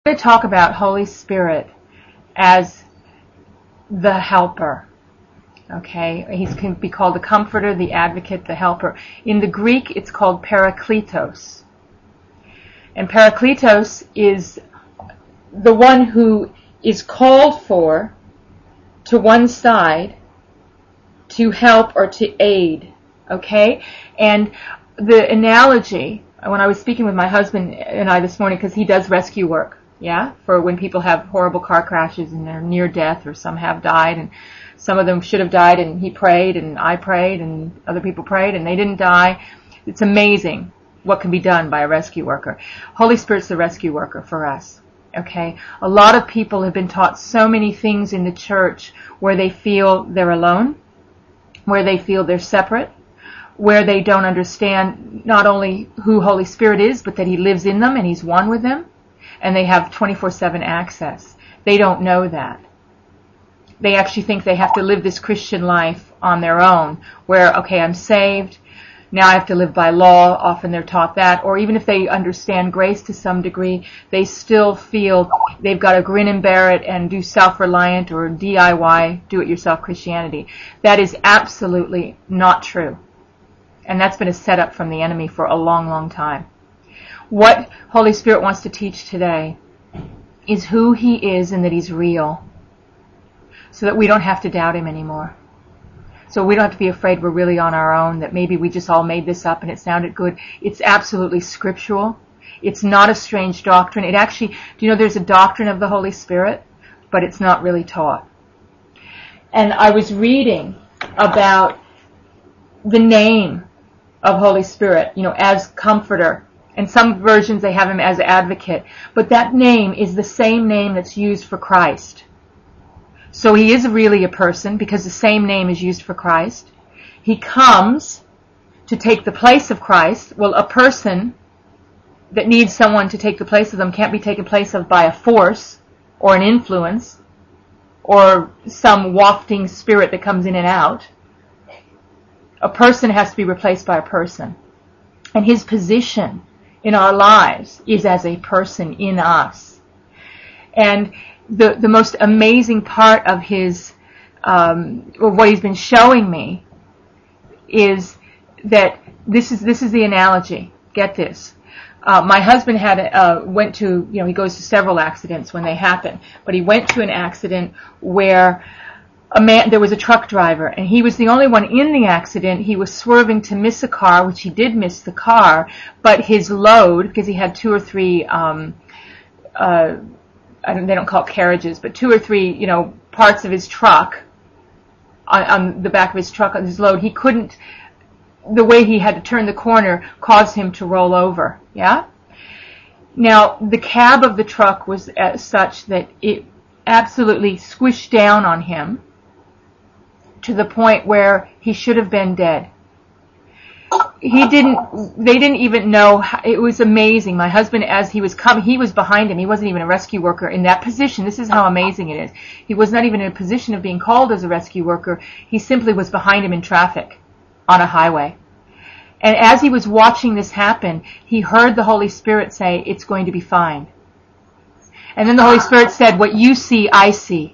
going to talk about Holy Spirit as the helper. Okay, he can be called the comforter, the advocate, the helper. In the Greek, it's called parakletos. And parakletos is the one who is called for to one side to help or to aid. Okay? And the analogy, when I was speaking with my husband and I this morning, because he does rescue work, yeah, for when people have horrible car crashes and they're near death, or some have died, and some of them should have died, and he prayed, and I prayed, and other people prayed, and they didn't die. It's amazing what can be done by a rescue worker. Holy Spirit's the rescue worker for us. Okay? A lot of people have been taught so many things in the church where they feel they're alone, where they feel they're separate, where they don't understand not only who Holy Spirit is, but that He lives in them and He's one with them, and they have 24/7 access. They don't know that. They actually think they have to live this Christian life on their own, where, okay, I'm saved, now I have to live by law. Often they're taught that. Or even if they understand grace to some degree, they still feel they've got to grin and bear it and do self-reliant or DIY, do-it-yourself Christianity. That is absolutely not true. And that's been a setup from the enemy for a long, long time. What Holy Spirit wants to teach today is who He is and that He's real, so that we don't have to doubt Him anymore. So we don't have to be afraid we're really on our own, that maybe we just all made this up and it sounded good. It's absolutely scriptural. It's not a strange doctrine. It actually, do you know there's a doctrine of the Holy Spirit, but it's not really taught. And I was reading about the name of Holy Spirit, as comforter. And some versions they have Him as advocate. But that name is the same name that's used for Christ. So He is really a person because the same name is used for Christ. He comes to take the place of Christ. Well, a person that needs someone to take the place of them can't be taken place of by a force or an influence or some wafting spirit that comes in and out. A person has to be replaced by a person. And His position in our lives is as a person in us. And the most amazing part of His, or what He's been showing me, is that this is the analogy. Get this. My husband went to, he goes to several accidents when they happen, but he went to an accident where there was a truck driver, and he was the only one in the accident. He was swerving to miss a car, which he did miss the car, but his load, because he had 2 or 3, they don't call it carriages, but 2 or 3, parts of his truck, on the back of his truck, on his load, he couldn't, the way he had to turn the corner caused him to roll over, yeah? Now, the cab of the truck was such that it absolutely squished down on him, to the point where he should have been dead. They didn't even know, it was amazing. My husband, as he was coming, he was behind him. He wasn't even a rescue worker in that position. This is how amazing it is. He was not even in a position of being called as a rescue worker. He simply was behind him in traffic on a highway. And as he was watching this happen, he heard the Holy Spirit say, "It's going to be fine." And then the Holy Spirit said, "What you see, I see."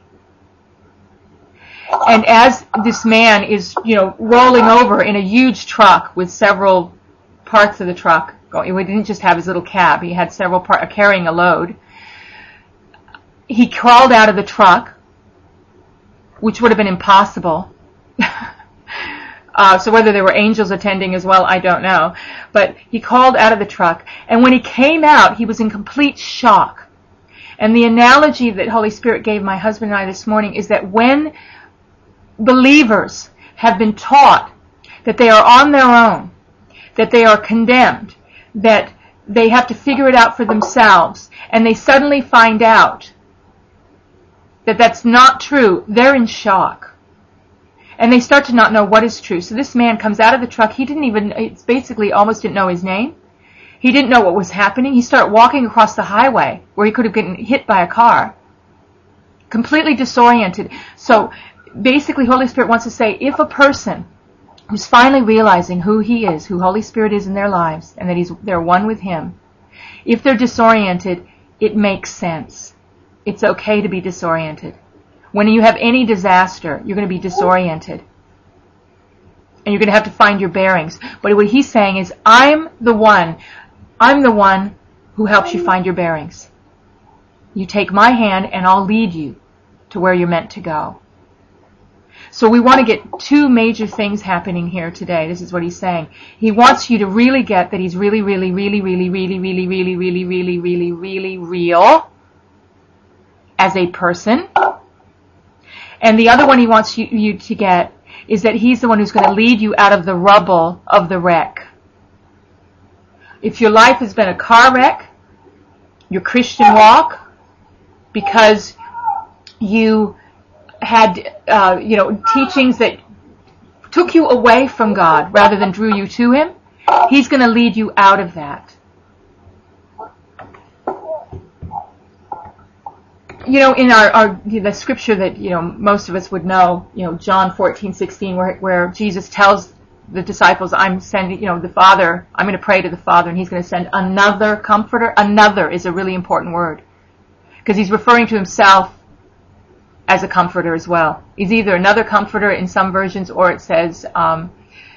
And as this man is, rolling over in a huge truck with several parts of the truck going, he didn't just have his little cab, he had several parts carrying a load. He crawled out of the truck, which would have been impossible. So whether there were angels attending as well, I don't know. But he crawled out of the truck, and when he came out, he was in complete shock. And the analogy that Holy Spirit gave my husband and I this morning is that when believers have been taught that they are on their own, that they are condemned, that they have to figure it out for themselves, and they suddenly find out that that's not true, they're in shock. And they start to not know what is true. So this man comes out of the truck. He basically almost didn't know his name. He didn't know what was happening. He started walking across the highway where he could have gotten hit by a car. Completely disoriented. So basically, Holy Spirit wants to say, if a person who's finally realizing who he is, who Holy Spirit is in their lives, and that they're one with Him, if they're disoriented, it makes sense. It's okay to be disoriented. When you have any disaster, you're going to be disoriented. And you're going to have to find your bearings. But what he's saying is, I'm the one who helps you find your bearings. You take my hand and I'll lead you to where you're meant to go. So we want to get two major things happening here today. This is what he's saying. He wants you to really get that he's really, really, really, really, really, really, really, really, really, really, really real as a person. And the other one he wants you to get is that he's the one who's going to lead you out of the rubble of the wreck. If your life has been a car wreck, your Christian walk, because you had, teachings that took you away from God rather than drew you to Him, He's going to lead you out of that. In the scripture that, most of us would know, John 14:16, where Jesus tells the disciples, I'm sending, the Father, I'm going to pray to the Father and He's going to send another comforter. Another is a really important word, because He's referring to Himself as a comforter as well. He's either another comforter in some versions, or it says, I'm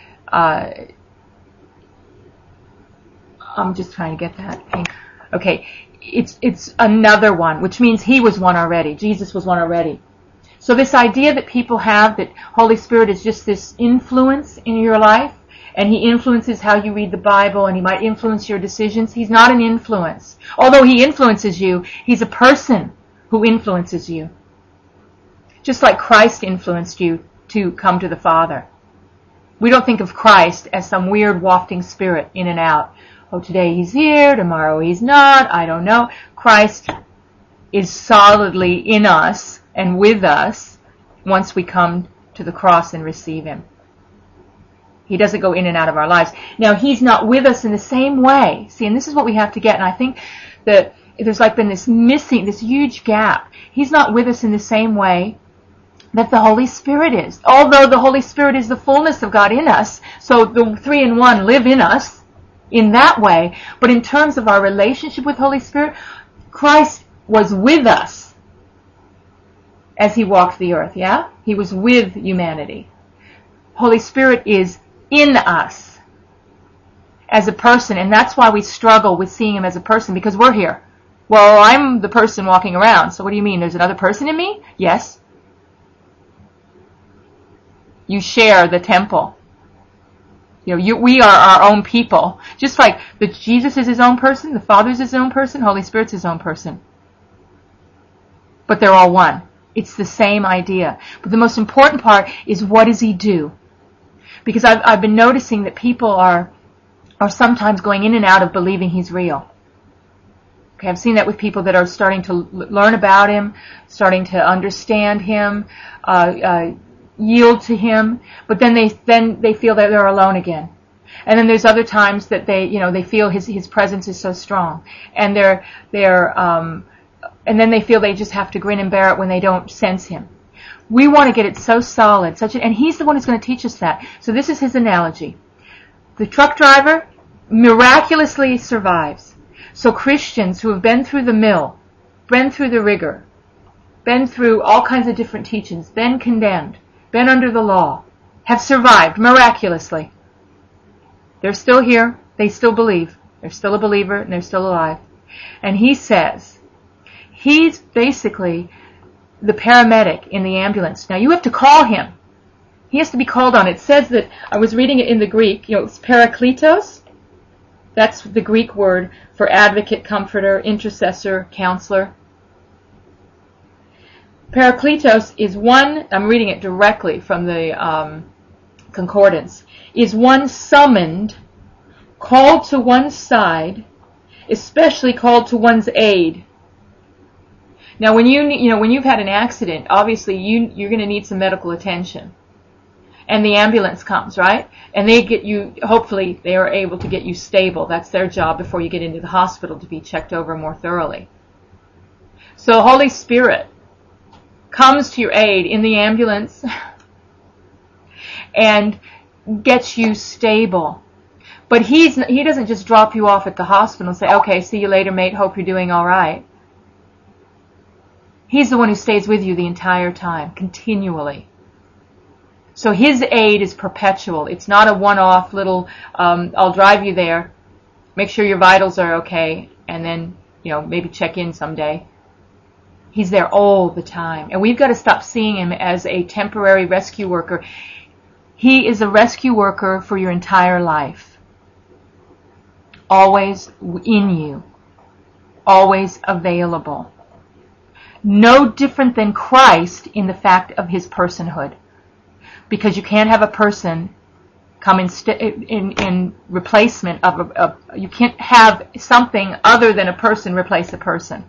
just trying to get that. Okay. It's another one, which means He was one already. Jesus was one already. So this idea that people have that Holy Spirit is just this influence in your life, and He influences how you read the Bible, and He might influence your decisions. He's not an influence. Although He influences you, He's a person who influences you. Just like Christ influenced you to come to the Father. We don't think of Christ as some weird wafting spirit in and out. Oh, today He's here, tomorrow He's not, I don't know. Christ is solidly in us and with us once we come to the cross and receive Him. He doesn't go in and out of our lives. Now, He's not with us in the same way. See, and this is what we have to get, and I think that there's been this huge gap. He's not with us in the same way that the Holy Spirit is. Although the Holy Spirit is the fullness of God in us, so the three in one live in us, in that way, but in terms of our relationship with Holy Spirit, Christ was with us as He walked the earth, yeah? He was with humanity. Holy Spirit is in us as a person, and that's why we struggle with seeing Him as a person, because we're here. Well, I'm the person walking around, so what do you mean? There's another person in me? Yes. You share the temple. We are our own people. Just like Jesus is His own person, the Father is His own person, Holy Spirit's His own person. But they're all one. It's the same idea. But the most important part is, what does He do? Because I've been noticing that people are sometimes going in and out of believing He's real. Okay, I've seen that with people that are starting to learn about Him, starting to understand Him, yield to Him, but then they feel that they're alone again. And then there's other times that they feel His presence is so strong, and and then they feel they just have to grin and bear it when they don't sense Him. We want to get it so solid, and He's the one who's going to teach us that. So this is His analogy. The truck driver miraculously survives. So Christians who have been through the mill, been through the rigor, been through all kinds of different teachings, been condemned, been under the law, have survived miraculously. They're still here. They still believe. They're still a believer, and they're still alive. And he says, he's basically the paramedic in the ambulance. Now, you have to call him. He has to be called on. It says that, I was reading it in the Greek, it's parakletos. That's the Greek word for advocate, comforter, intercessor, counselor. Parakletos is one, I'm reading it directly from the concordance, is one summoned, called to one's side, especially called to one's aid. Now, when you've had an accident, obviously you're going to need some medical attention, and the ambulance comes, right? And they get you. Hopefully, they are able to get you stable. That's their job before you get into the hospital, to be checked over more thoroughly. So, Holy Spirit comes to your aid in the ambulance and gets you stable. But he doesn't just drop you off at the hospital and say, okay, see you later, mate, hope you're doing all right. He's the one who stays with you the entire time, continually. So his aid is perpetual. It's not a one-off little, I'll drive you there, make sure your vitals are okay, and then, maybe check in someday. He's there all the time. And we've got to stop seeing him as a temporary rescue worker. He is a rescue worker for your entire life. Always in you. Always available. No different than Christ in the fact of his personhood. Because you can't have a person come in replacement of you can't have something other than a person replace a person.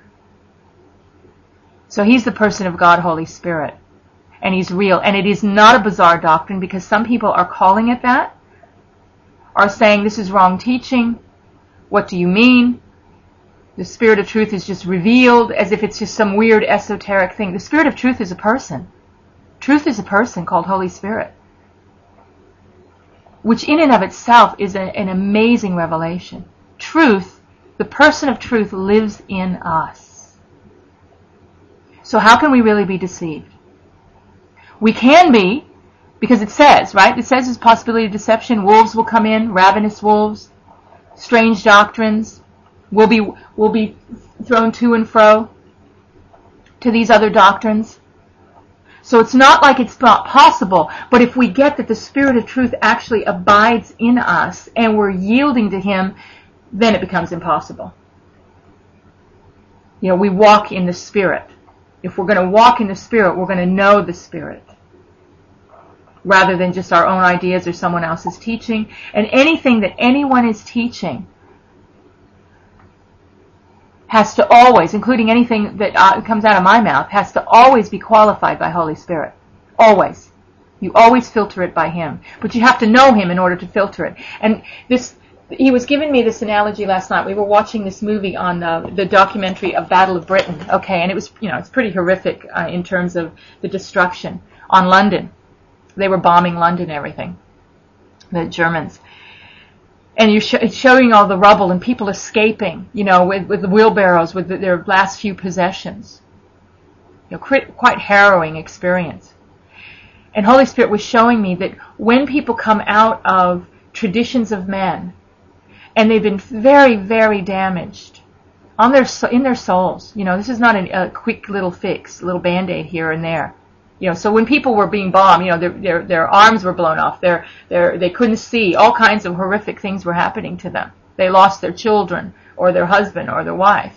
So he's the person of God, Holy Spirit. And he's real. And it is not a bizarre doctrine, because some people are calling it that, are saying this is wrong teaching. What do you mean? The Spirit of truth is just revealed, as if it's just some weird esoteric thing. The Spirit of truth is a person. Truth is a person called Holy Spirit, which in and of itself is an amazing revelation. Truth, the person of truth, lives in us. So how can we really be deceived? We can be, because it says, right? It says there's possibility of deception. Wolves will come in, ravenous wolves, strange doctrines. We'll be thrown to and fro to these other doctrines. So it's not like it's not possible, but if we get that the Spirit of truth actually abides in us and we're yielding to him, then it becomes impossible. We walk in the Spirit. If we're going to walk in the Spirit, we're going to know the Spirit, rather than just our own ideas or someone else's teaching. And anything that anyone is teaching has to always, including anything that comes out of my mouth, has to always be qualified by Holy Spirit. Always. You always filter it by him. But you have to know him in order to filter it. And he was giving me this analogy last night. We were watching this movie on the documentary of Battle of Britain. Okay, and it was, it's pretty horrific in terms of the destruction on London. They were bombing London and everything, the Germans. And it's showing all the rubble and people escaping, with the wheelbarrows, with their last few possessions. Quite harrowing experience. And Holy Spirit was showing me that when people come out of traditions of men, and they've been very, very damaged in their souls, this is not a quick little fix, a little Band-Aid here and there. So when people were being bombed, their arms were blown off, they couldn't see, all kinds of horrific things were happening to them. They lost their children, or their husband, or their wife.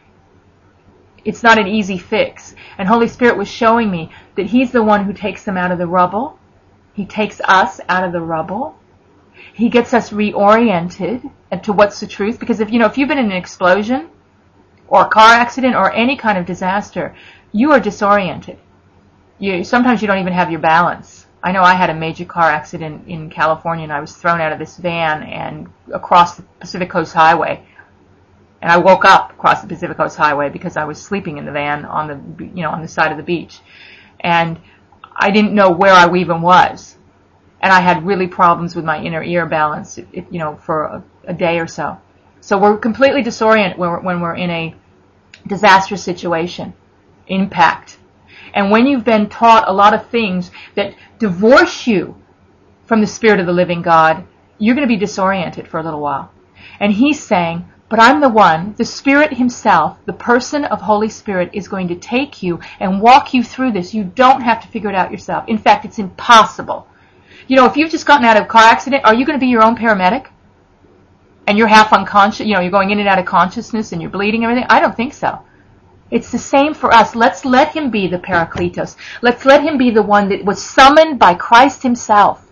It's not an easy fix. And Holy Spirit was showing me that he's the one who takes them out of the rubble. He takes us out of the rubble. He gets us reoriented to what's the truth. Because if you've been in an explosion, or a car accident, or any kind of disaster, you are disoriented. Sometimes you don't even have your balance. I know I had a major car accident in California, and I was thrown out of this van and across the Pacific Coast Highway. And I woke up across the Pacific Coast Highway because I was sleeping in the van on the side of the beach. And I didn't know where I even was. And I had really problems with my inner ear balance, for a day or so. So we're completely disoriented when we're in a disastrous situation, impact. And when you've been taught a lot of things that divorce you from the Spirit of the living God, you're going to be disoriented for a little while. And he's saying, but I'm the one, the Spirit himself, the person of Holy Spirit, is going to take you and walk you through this. You don't have to figure it out yourself. In fact, it's impossible. If you've just gotten out of a car accident, are you going to be your own paramedic? And you're half unconscious, you're going in and out of consciousness and you're bleeding and everything? I don't think so. It's the same for us. Let's let him be the Parakletos. Let's let him be the one that was summoned by Christ himself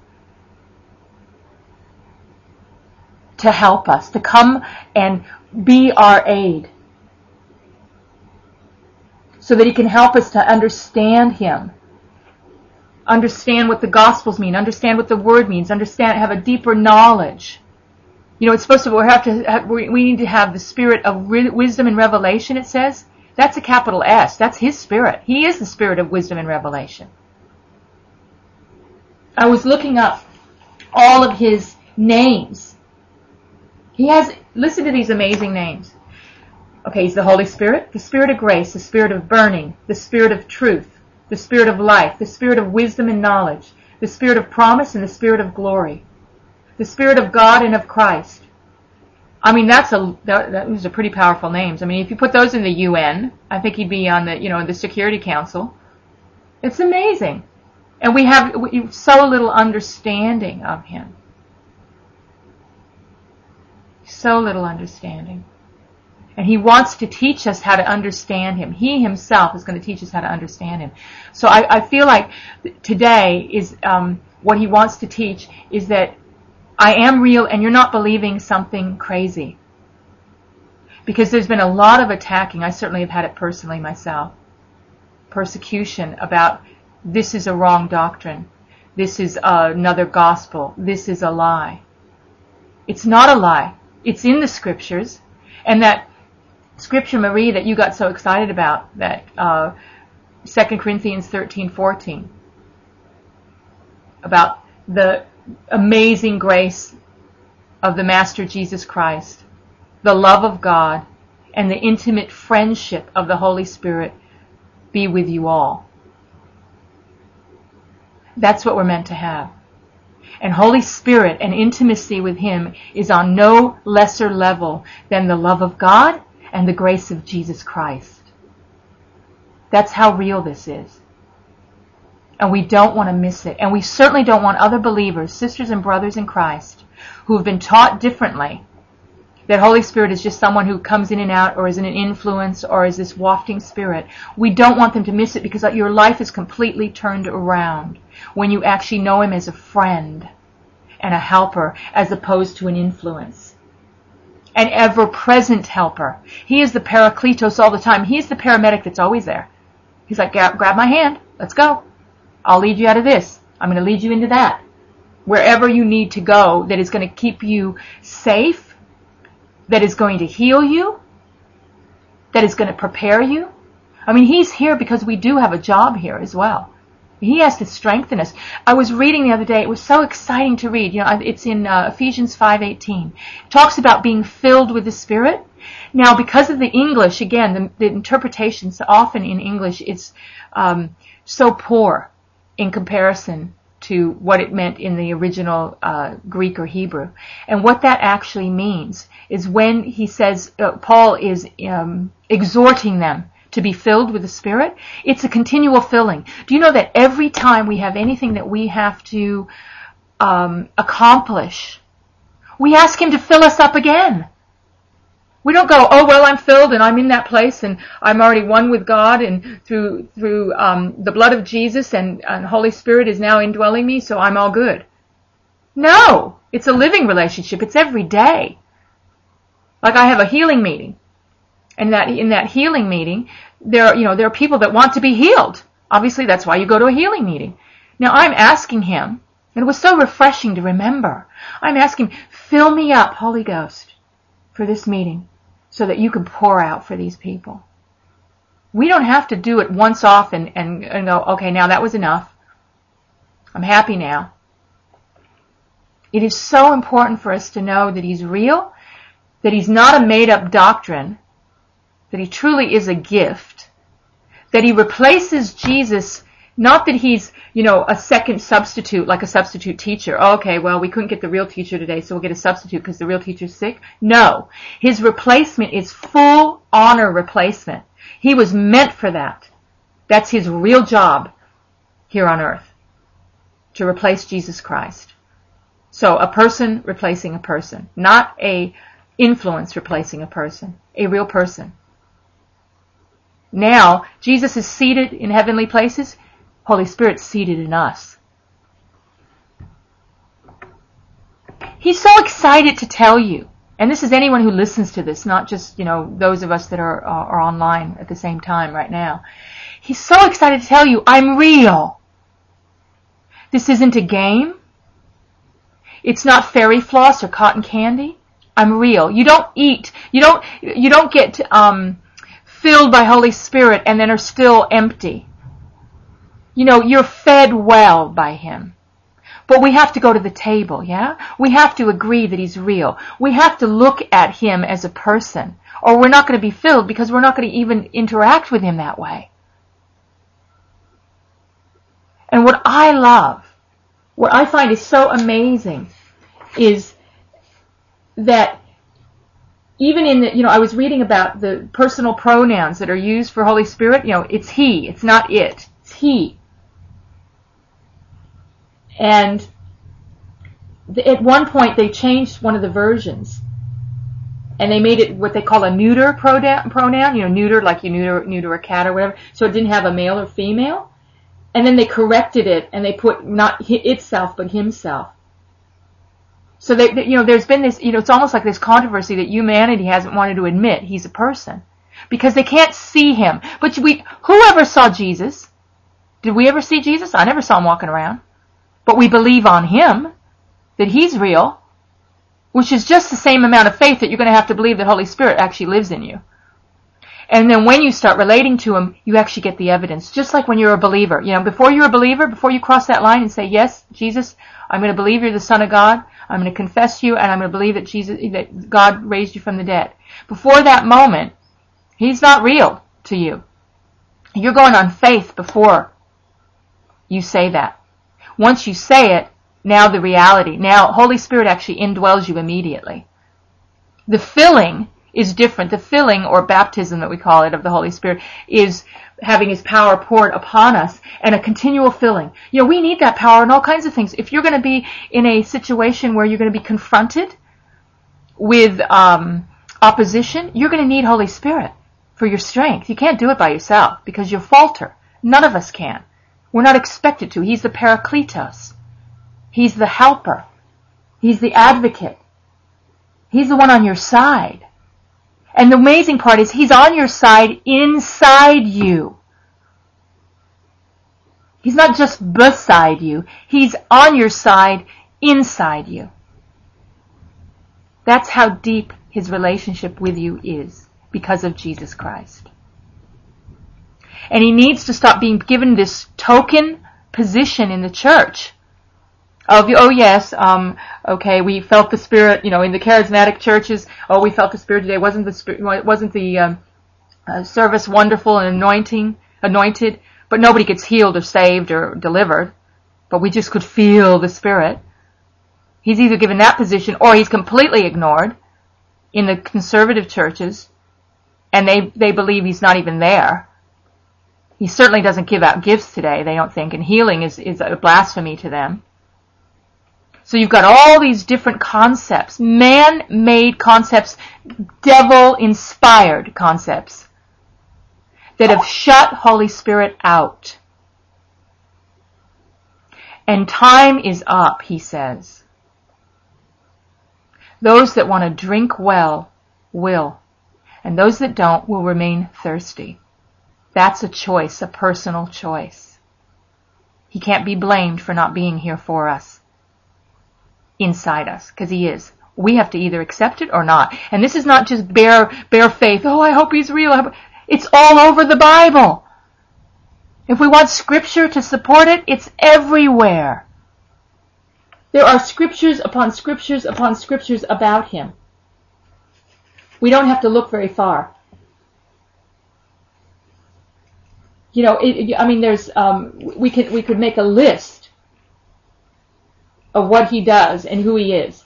to help us, to come and be our aid, so that he can help us to understand him, understand what the Gospels mean, understand what the Word means, have a deeper knowledge. It's supposed to, we need to have the spirit of wisdom and revelation, it says. That's a capital S. That's his Spirit. He is the Spirit of wisdom and revelation. I was looking up all of his names. Listen to these amazing names. Okay, he's the Holy Spirit, the Spirit of grace, the Spirit of burning, the Spirit of truth, the Spirit of life, the Spirit of wisdom and knowledge, the Spirit of promise, and the Spirit of glory, the Spirit of God and of Christ. I mean, those are pretty powerful names. I mean, if you put those in the UN, I think he'd be on the Security Council. It's amazing. And we have so little understanding of him. So little understanding. And he wants to teach us how to understand him. He himself is going to teach us how to understand him. So I feel like today is what he wants to teach is that I am real and you're not believing something crazy. Because there's been a lot of attacking. I certainly have had it personally myself. Persecution about this is a wrong doctrine. This is another gospel. This is a lie. It's not a lie. It's in the scriptures. And that Scripture, Marie, that you got so excited about, that 2 Corinthians 13:14, about the amazing grace of the Master Jesus Christ, the love of God, and the intimate friendship of the Holy Spirit be with you all. That's what we're meant to have. And Holy Spirit and intimacy with Him is on no lesser level than the love of God and the grace of Jesus Christ. That's how real this is. And we don't want to miss it. And we certainly don't want other believers, sisters and brothers in Christ, who have been taught differently, that Holy Spirit is just someone who comes in and out, or is an influence, or is this wafting spirit. We don't want them to miss it, because your life is completely turned around when you actually know Him as a friend and a helper, as opposed to an influence. An ever-present helper. He is the Parakletos all the time. He is the paramedic that's always there. He's like, grab my hand. Let's go. I'll lead you out of this. I'm going to lead you into that. Wherever you need to go, that is going to keep you safe, that is going to heal you, that is going to prepare you. I mean, He's here because we do have a job here as well. He has to strengthen us. I was reading the other day. It was so exciting to read. It's in Ephesians 5:18. It talks about being filled with the Spirit. Now, because of the English, again, the interpretations often in English is so poor in comparison to what it meant in the original Greek or Hebrew. And what that actually means is when he says, Paul is exhorting them to be filled with the Spirit, it's a continual filling. Do you know that every time we have anything that we have to accomplish, we ask Him to fill us up again? We don't go, oh, well, I'm filled and I'm in that place and I'm already one with God and through the blood of Jesus and Holy Spirit is now indwelling me, so I'm all good. No, it's a living relationship. It's every day. Like I have a healing meeting. And in that healing meeting, there are people that want to be healed. Obviously, that's why you go to a healing meeting. Now, I'm asking Him, and it was so refreshing to remember. I'm asking, fill me up, Holy Ghost, for this meeting, so that you can pour out for these people. We don't have to do it once off and go, okay, now that was enough. I'm happy now. It is so important for us to know that He's real, that He's not a made-up doctrine, that He truly is a gift, that He replaces Jesus, not that He's, a second substitute, like a substitute teacher. Okay, well, we couldn't get the real teacher today, so we'll get a substitute because the real teacher's sick. No. His replacement is full honor replacement. He was meant for that. That's His real job here on earth, to replace Jesus Christ. So a person replacing a person, not a influence replacing a person, a real person. Now, Jesus is seated in heavenly places. Holy Spirit's seated in us. He's so excited to tell you, and this is anyone who listens to this, not just, those of us that are online at the same time right now. He's so excited to tell you, I'm real. This isn't a game. It's not fairy floss or cotton candy. I'm real. You don't eat. You don't get filled by Holy Spirit and then are still empty. You're fed well by Him. But we have to go to the table, yeah? We have to agree that he's real. We have to look at him as a person, or we're not going to be filled because we're not going to even interact with him that way. And what I love, what I find is so amazing, is that even in the, I was reading about the personal pronouns that are used for Holy Spirit. It's he, it's not it, it's he. And at one point they changed one of the versions, and they made it what they call a neuter pronoun, neuter, like you neuter a cat or whatever, so it didn't have a male or female. And then they corrected it, and they put not itself, but himself. So there's been this, it's almost like this controversy that humanity hasn't wanted to admit he's a person, because they can't see him. But whoever saw Jesus? Did we ever see Jesus? I never saw him walking around. But we believe on him, that he's real, which is just the same amount of faith that you're going to have to believe that Holy Spirit actually lives in you. And then when you start relating to him, you actually get the evidence. Just like when you're a believer. Before you're a believer, before you cross that line and say, yes, Jesus, I'm going to believe you're the Son of God. I'm going to confess you, and I'm going to believe that God raised you from the dead. Before that moment, he's not real to you. You're going on faith before you say that. Once you say it, now the reality. Now, Holy Spirit actually indwells you immediately. The filling is different. The filling, or baptism that we call it, of the Holy Spirit is having his power poured upon us, and a continual filling. We need that power in all kinds of things. If you're going to be in a situation where you're going to be confronted with opposition, you're going to need Holy Spirit for your strength. You can't do it by yourself because you'll falter. None of us can. We're not expected to. He's the Parakletos. He's the helper. He's the advocate. He's the one on your side. And the amazing part is he's on your side inside you. He's not just beside you. He's on your side inside you. That's how deep his relationship with you is because of Jesus Christ. And he needs to stop being given this token position in the church of, okay, we felt the Spirit, in the charismatic churches. Oh, we felt the Spirit today. Wasn't the service wonderful and anointed? But nobody gets healed or saved or delivered. But we just could feel the Spirit. He's either given that position or he's completely ignored in the conservative churches, and they believe he's not even there. He certainly doesn't give out gifts today, they don't think, and healing is a blasphemy to them. So you've got all these different concepts, man-made concepts, devil-inspired concepts that have shut Holy Spirit out. And time is up, he says. Those that want to drink well will, and those that don't will remain thirsty. That's a choice, a personal choice. He can't be blamed for not being here for us, inside us, because he is. We have to either accept it or not. And this is not just bare faith. Oh, I hope he's real. It's all over the Bible. If we want scripture to support it, it's everywhere. There are scriptures upon scriptures upon scriptures about him. We don't have to look very far. There's we could make a list of what he does and who he is.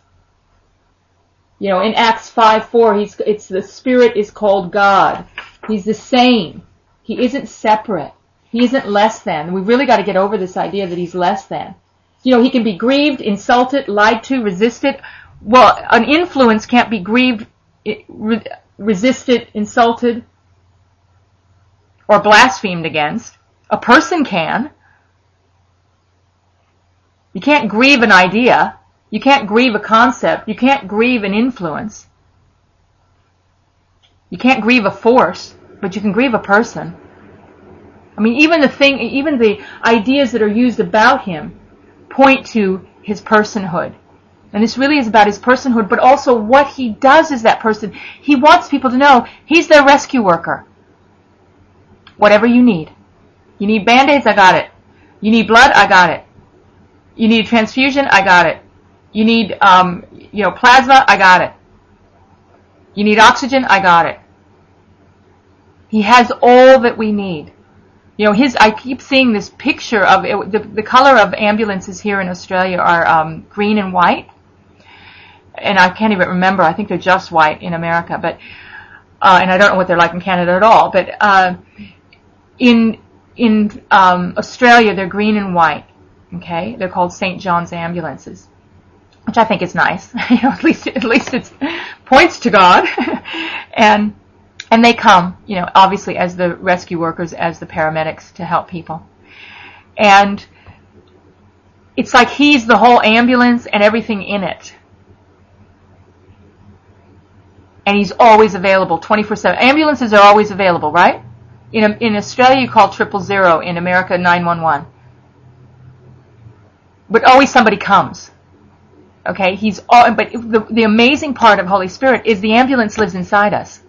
In Acts 5:4, it's the Spirit is called God. He's the same. He isn't separate. He isn't less than. We've really got to get over this idea that he's less than. He can be grieved, insulted, lied to, resisted. Well, an influence can't be grieved, resisted, insulted, or blasphemed against. A person can. You can't grieve an idea. You can't grieve a concept. You can't grieve an influence. You can't grieve a force, but you can grieve a person. Even the ideas that are used about him point to his personhood. And this really is about his personhood, but also what he does as that person. He wants people to know he's their rescue worker. Whatever you need. You need Band-Aids, I got it. You need blood, I got it. You need a transfusion? I got it. You need, plasma? I got it. You need oxygen? I got it. He has all that we need. I keep seeing this picture of it, the color of ambulances here in Australia are green and white. And I can't even remember. I think they're just white in America, but and I don't know what they're like in Canada at all. But in Australia, they're green and white. Okay, they're called St. John's ambulances, which I think is nice. At least it points to God, and they come, obviously as the rescue workers, as the paramedics to help people, and it's like He's the whole ambulance and everything in it. And He's always available 24/7. Ambulances are always available, right? In Australia, you call 000. In America, 911. But always somebody comes. Okay? But the amazing part of Holy Spirit is the ambulance lives inside us.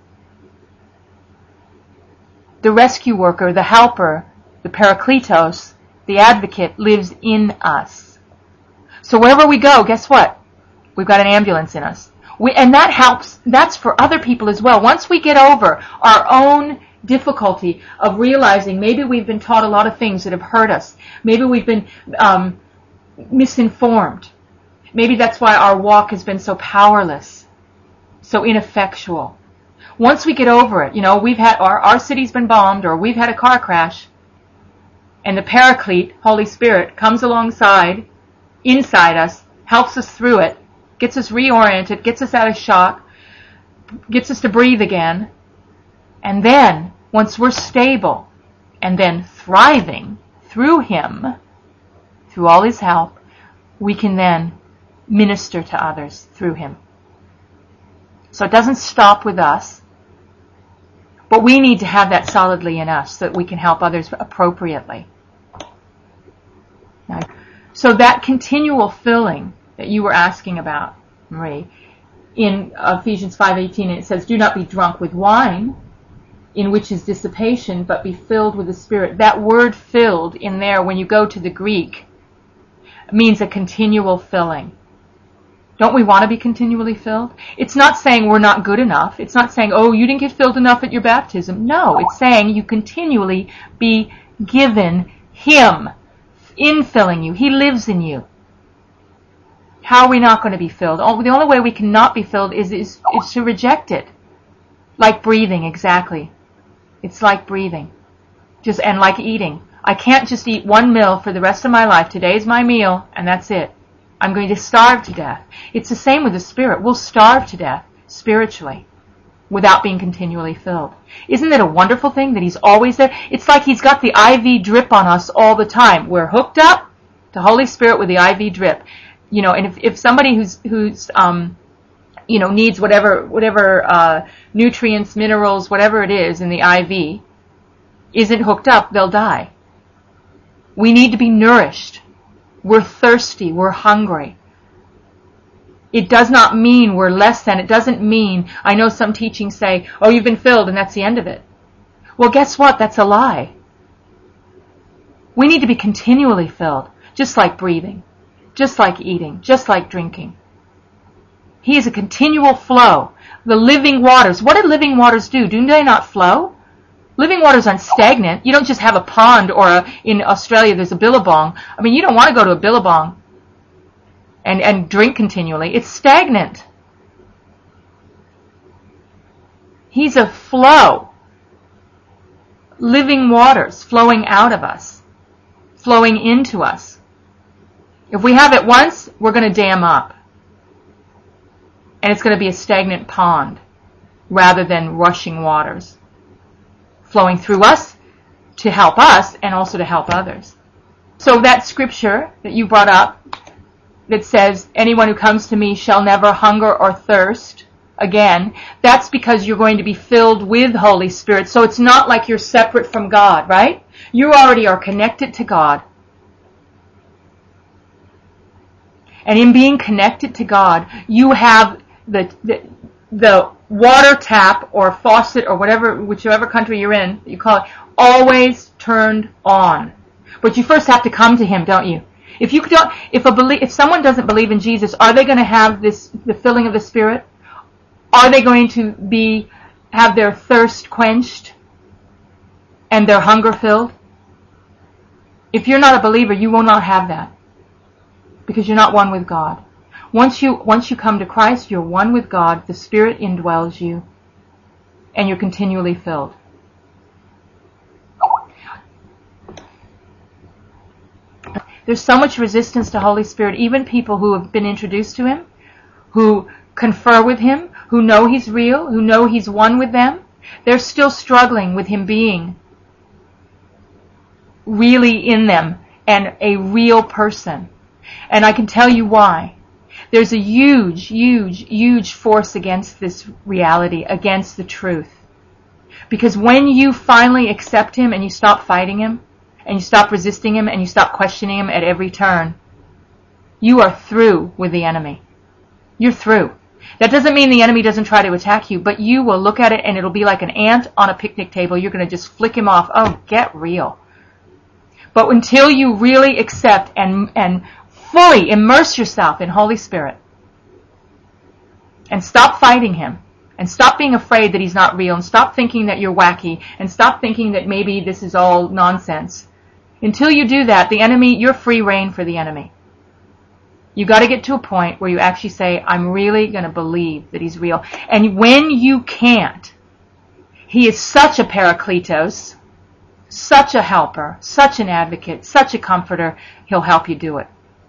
The rescue worker, the helper, the Parakletos, the advocate lives in us. So wherever we go, guess what? We've got an ambulance in us. And that helps. That's for other people as well. Once we get over our own difficulty of realizing maybe we've been taught a lot of things that have hurt us. Maybe we've been misinformed. Maybe that's why our walk has been so powerless, so ineffectual. Once we get over it, we've had our city's been bombed, or we've had a car crash, and the Paraclete, Holy Spirit, comes alongside, inside us, helps us through it, gets us reoriented, gets us out of shock, gets us to breathe again, and then, once we're stable, and then thriving through Him, through all His help, we can then minister to others through Him. So it doesn't stop with us, but we need to have that solidly in us so that we can help others appropriately. So that continual filling that you were asking about, Marie, in Ephesians 5:18, it says, "Do not be drunk with wine, in which is dissipation, but be filled with the Spirit." That word "filled" in there, when you go to the Greek, means a continual filling. Don't we want to be continually filled? It's not saying we're not good enough. It's not saying, oh, you didn't get filled enough at your baptism. No, it's saying you continually be given Him infilling you. He lives in you. How are we not going to be filled? The only way we cannot be filled is to reject it. Like breathing, exactly. It's like breathing. And like eating. I can't just eat one meal for the rest of my life. Today's my meal, and that's it. I'm going to starve to death. It's the same with the Spirit. We'll starve to death spiritually without being continually filled. Isn't it a wonderful thing that He's always there? It's like He's got the IV drip on us all the time. We're hooked up to Holy Spirit with the IV drip. And if somebody who's needs whatever nutrients, minerals, whatever it is in the IV, isn't hooked up, they'll die. We need to be nourished. We're thirsty. We're hungry. It does not mean we're less than. It doesn't mean, I know some teachings say, oh, you've been filled and that's the end of it. Well, guess what? That's a lie. We need to be continually filled, just like breathing, just like eating, just like drinking. He is a continual flow. The living waters. What do living waters do? Do they not flow? Living waters aren't stagnant. You don't just have a pond, or in Australia there's a billabong. I mean, you don't want to go to a billabong and drink continually. It's stagnant. He's a flow. Living waters flowing out of us, flowing into us. If we have it once, we're going to dam up. And it's going to be a stagnant pond rather than rushing waters, flowing through us to help us and also to help others. So that scripture that you brought up that says, anyone who comes to me shall never hunger or thirst again, that's because you're going to be filled with Holy Spirit. So it's not like you're separate from God, right? You already are connected to God. And in being connected to God, you have the water tap or faucet or whichever country you're in, you call it, always turned on. But you first have to come to Him, don't you? If someone doesn't believe in Jesus, are they going to have the filling of the Spirit? Are they going to have their thirst quenched and their hunger filled? If you're not a believer, you will not have that, because you're not one with God. Once you come to Christ, you're one with God. The Spirit indwells you, and you're continually filled. There's so much resistance to Holy Spirit. Even people who have been introduced to Him, who confer with Him, who know He's real, who know He's one with them, they're still struggling with Him being really in them and a real person. And I can tell you why. There's a huge, huge, huge force against this reality, against the truth. Because when you finally accept Him and you stop fighting Him, and you stop resisting Him, and you stop questioning Him at every turn, you are through with the enemy. You're through. That doesn't mean the enemy doesn't try to attack you, but you will look at it and it'll be like an ant on a picnic table. You're going to just flick him off. Oh, get real. But until you really accept and fully immerse yourself in Holy Spirit, and stop fighting Him, and stop being afraid that He's not real, and stop thinking that you're wacky, and stop thinking that maybe this is all nonsense. Until you do that, the enemy, you're free reign for the enemy. You got to get to a point where you actually say, I'm really going to believe that He's real. And when you can't, He is such a parakletos, such a helper, such an advocate, such a comforter, He'll help you do it.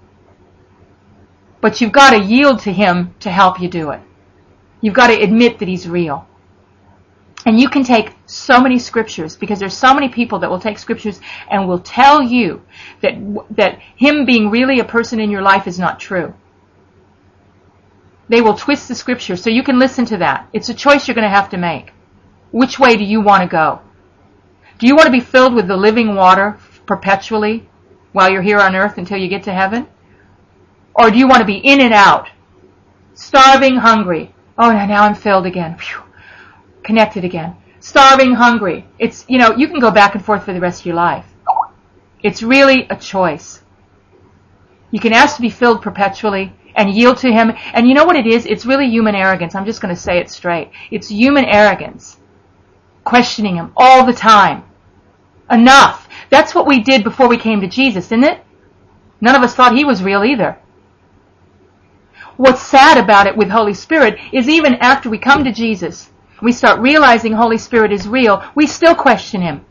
But you've got to yield to Him to help you do it. You've got to admit that He's real. And you can take so many scriptures, because there's so many people that will take scriptures and will tell you that Him being really a person in your life is not true. They will twist the scripture, so you can listen to that. It's a choice you're going to have to make. Which way do you want to go? Do you want to be filled with the living water perpetually while you're here on earth until you get to heaven? Or do you want to be in and out, starving, hungry? Oh, now I'm filled again. Phew. Connected again. Starving, hungry. It's, you can go back and forth for the rest of your life. It's really a choice. You can ask to be filled perpetually and yield to Him. And you know what it is? It's really human arrogance. I'm just going to say it straight. It's human arrogance. Questioning Him all the time. Enough. That's what we did before we came to Jesus, isn't it? None of us thought He was real either. What's sad about it with Holy Spirit is even after we come to Jesus, we start realizing Holy Spirit is real, we still question Him.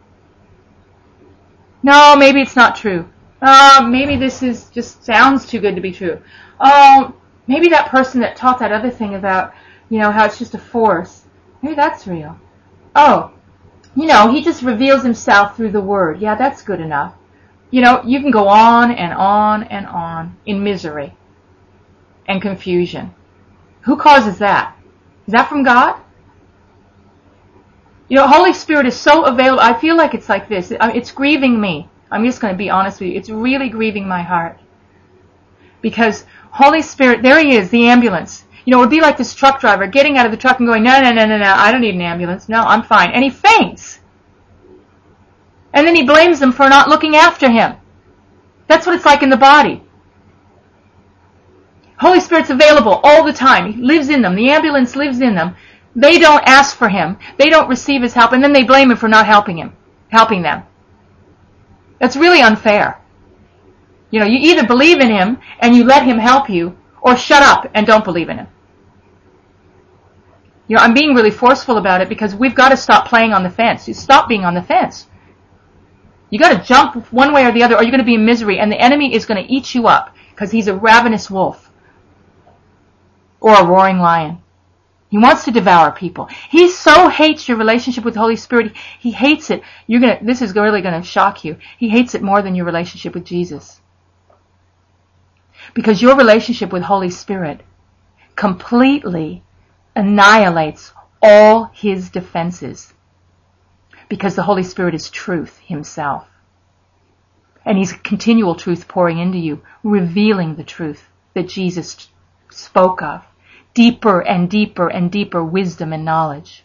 No, maybe it's not true. Maybe this is just sounds too good to be true. Oh, maybe that person that taught that other thing about, how it's just a force, maybe that's real. Oh, He just reveals Himself through the Word. Yeah, that's good enough. You can go on and on and on in misery and confusion. Who causes that? Is that from God? Holy Spirit is so available. I feel like it's like this. It's grieving me. I'm just going to be honest with you. It's really grieving my heart. Because Holy Spirit, there He is, the ambulance. It would be like this truck driver getting out of the truck and going, no, I don't need an ambulance. No, I'm fine. And he faints. And then he blames them for not looking after him. That's what it's like in the body. Holy Spirit's available all the time. He lives in them. The ambulance lives in them. They don't ask for Him. They don't receive His help, and then they blame Him for not helping them. That's really unfair. You either believe in Him and you let Him help you, or shut up and don't believe in Him. I'm being really forceful about it because we've got to stop playing on the fence. You stop being on the fence. You got to jump one way or the other, or you're going to be in misery, and the enemy is going to eat you up because he's a ravenous wolf or a roaring lion. He wants to devour people. He so hates your relationship with the Holy Spirit. He hates it. This is really going to shock you. He hates it more than your relationship with Jesus. Because your relationship with Holy Spirit completely annihilates all His defenses. Because the Holy Spirit is truth Himself. And He's continual truth pouring into you, revealing the truth that Jesus spoke of. Deeper and deeper and deeper wisdom and knowledge.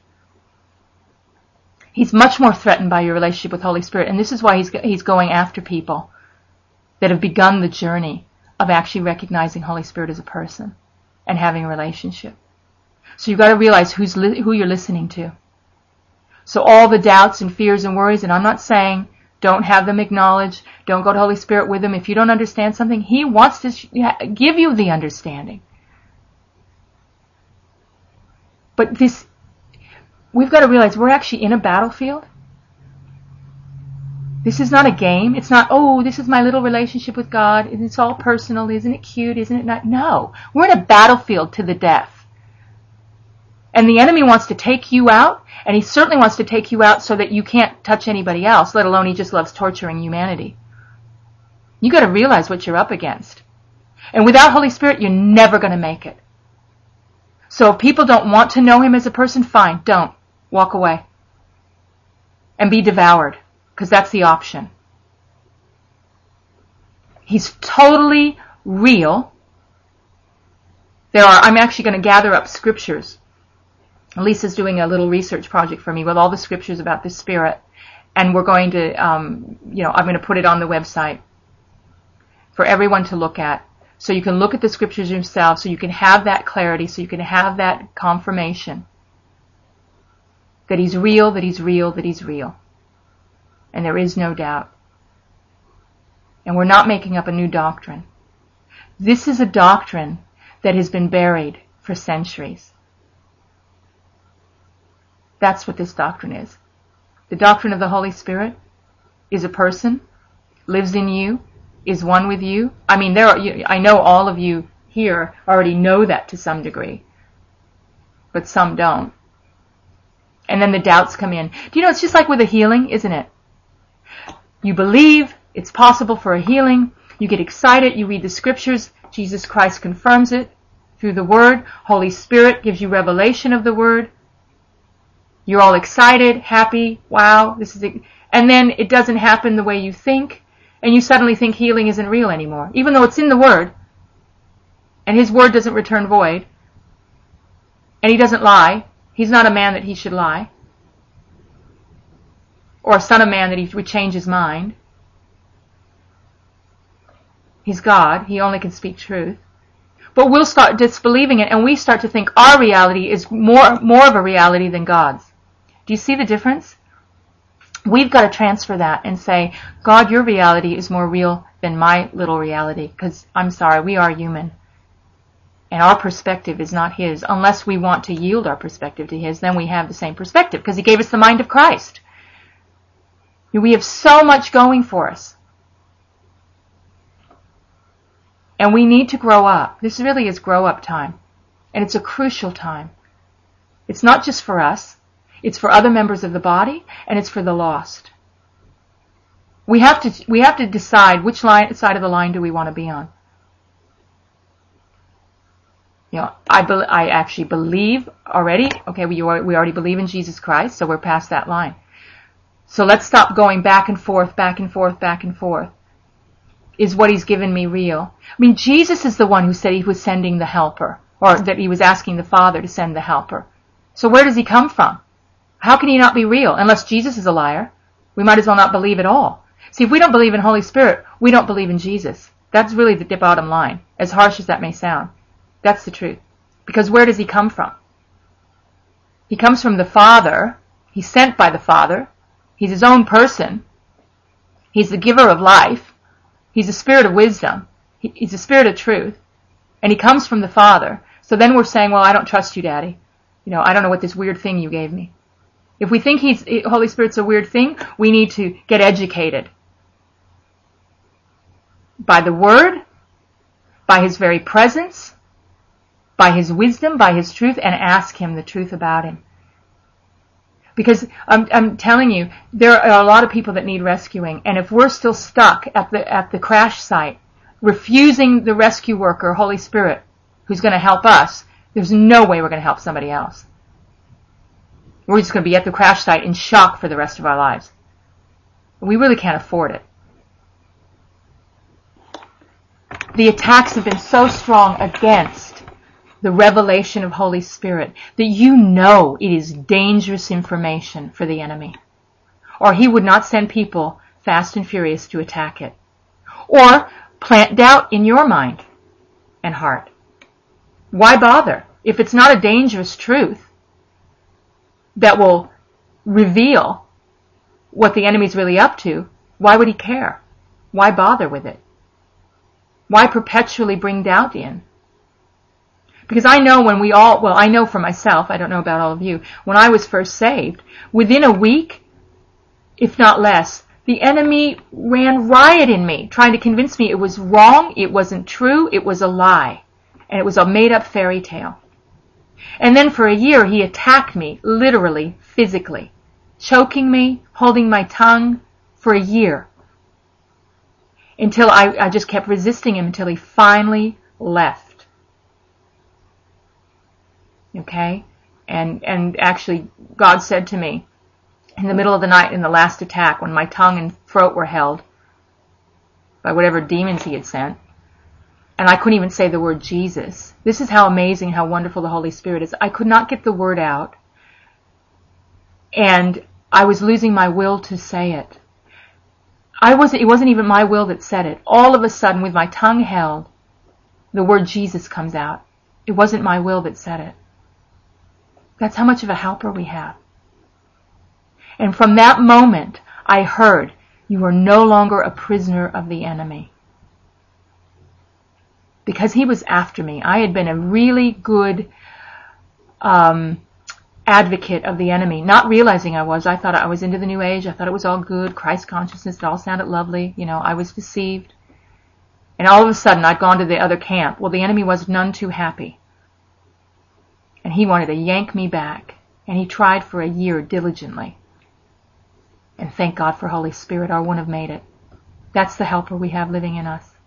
He's much more threatened by your relationship with Holy Spirit, and this is why he's going after people. that have begun the journey of actually recognizing Holy Spirit as a person and having a relationship. So you've got to realize who you're listening to. So all the doubts and fears and worries, and I'm not saying don't have them acknowledged, don't go to Holy Spirit with him. If you don't understand something, he wants to give you the understanding. But we've got to realize we're actually in a battlefield. This is not a game. It's not, oh, this is my little relationship with God. It's all personal. Isn't it cute? Isn't it not? No. We're in a battlefield to the death. And the enemy wants to take you out, and he certainly wants to take you out so that you can't touch anybody else, let alone he just loves torturing humanity. You got to realize what you're up against. And without Holy Spirit, you're never going to make it. So if people don't want to know him as a person, fine, don't. Walk away. And be devoured. Because that's the option. He's totally real. I'm actually going to gather up scriptures. Lisa's doing a little research project for me with all the scriptures about the Spirit. And we're going to, I'm going to put it on the website for everyone to look at. So you can look at the scriptures yourself, so you can have that clarity, so you can have that confirmation that he's real, that he's real, that he's real. And there is no doubt. And we're not making up a new doctrine. This is a doctrine that has been buried for centuries. That's what this doctrine is. The doctrine of the Holy Spirit is a person, lives in you, is one with you. I mean, I know all of you here already know that to some degree, but some don't. And then the doubts come in. Do you know, it's just like with a healing, isn't it? You believe it's possible for a healing. You get excited. You read the scriptures. Jesus Christ confirms it through the Word. Holy Spirit gives you revelation of the Word. You're all excited, happy. Wow, and then it doesn't happen the way you think, and you suddenly think healing isn't real anymore, even though it's in the Word, and His Word doesn't return void, and He doesn't lie. He's not a man that He should lie, or a son of man that He would change His mind. He's God. He only can speak truth. But we'll start disbelieving it, and we start to think our reality is more of a reality than God's. Do you see the difference? We've got to transfer that and say, God, your reality is more real than my little reality, because I'm sorry, we are human. And our perspective is not His. Unless we want to yield our perspective to His, then we have the same perspective, because He gave us the mind of Christ. We have so much going for us. And we need to grow up. This really is grow up time. And it's a crucial time. It's not just for us. It's for other members of the body, and it's for the lost. We have to decide which side of the line do we want to be on. You know, I actually believe already. Okay, we already believe in Jesus Christ, so we're past that line. So let's stop going back and forth, back and forth, back and forth. Is what He's given me real? I mean, Jesus is the one who said He was sending the helper, or that He was asking the Father to send the helper. So where does He come from? How can He not be real? Unless Jesus is a liar, we might as well not believe at all. See, if we don't believe in Holy Spirit, we don't believe in Jesus. That's really the bottom line, as harsh as that may sound. That's the truth. Because where does He come from? He comes from the Father. He's sent by the Father. He's His own person. He's the giver of life. He's the Spirit of wisdom. He's the Spirit of truth. And He comes from the Father. So then we're saying, well, I don't trust you, Daddy. You know, I don't know what this weird thing you gave me. If we think Holy Spirit's a weird thing, we need to get educated. By the Word, by His very presence, by His wisdom, by His truth, and ask Him the truth about Him. Because I'm telling you, there are a lot of people that need rescuing, and if we're still stuck at the crash site, refusing the rescue worker, Holy Spirit, who's going to help us, there's no way we're going to help somebody else. We're just going to be at the crash site in shock for the rest of our lives. We really can't afford it. The attacks have been so strong against the revelation of Holy Spirit that you know it is dangerous information for the enemy. Or he would not send people fast and furious to attack it. or plant doubt in your mind and heart. Why bother? If it's not a dangerous truth that will reveal what the enemy's really up to, why would he care? Why bother with it? Why perpetually bring doubt in? Because I know I know for myself, I don't know about all of you, when I was first saved, within a week, if not less, the enemy ran riot in me, trying to convince me it was wrong, it wasn't true, it was a lie, and it was a made-up fairy tale. And then for a year, he attacked me, literally, physically, choking me, holding my tongue, for a year, until I just kept resisting him until he finally left. Okay? And actually, God said to me, in the middle of the night in the last attack, when my tongue and throat were held by whatever demons he had sent, and I couldn't even say the word Jesus. This is how amazing, how wonderful the Holy Spirit is. I could not get the word out, and I was losing my will to say it. It wasn't even my will that said it. All of a sudden, with my tongue held, the word Jesus comes out. It wasn't my will that said it. That's how much of a helper we have. And from that moment, I heard, you are no longer a prisoner of the enemy. Because he was after me. I had been a really good advocate of the enemy, not realizing I was. I thought I was into the New Age. I thought it was all good, Christ consciousness. It all sounded lovely. I was deceived. And all of a sudden, I'd gone to the other camp. Well, the enemy was none too happy. And he wanted to yank me back. And he tried for a year diligently. And thank God for Holy Spirit, I wouldn't have made it. That's the helper we have living in us.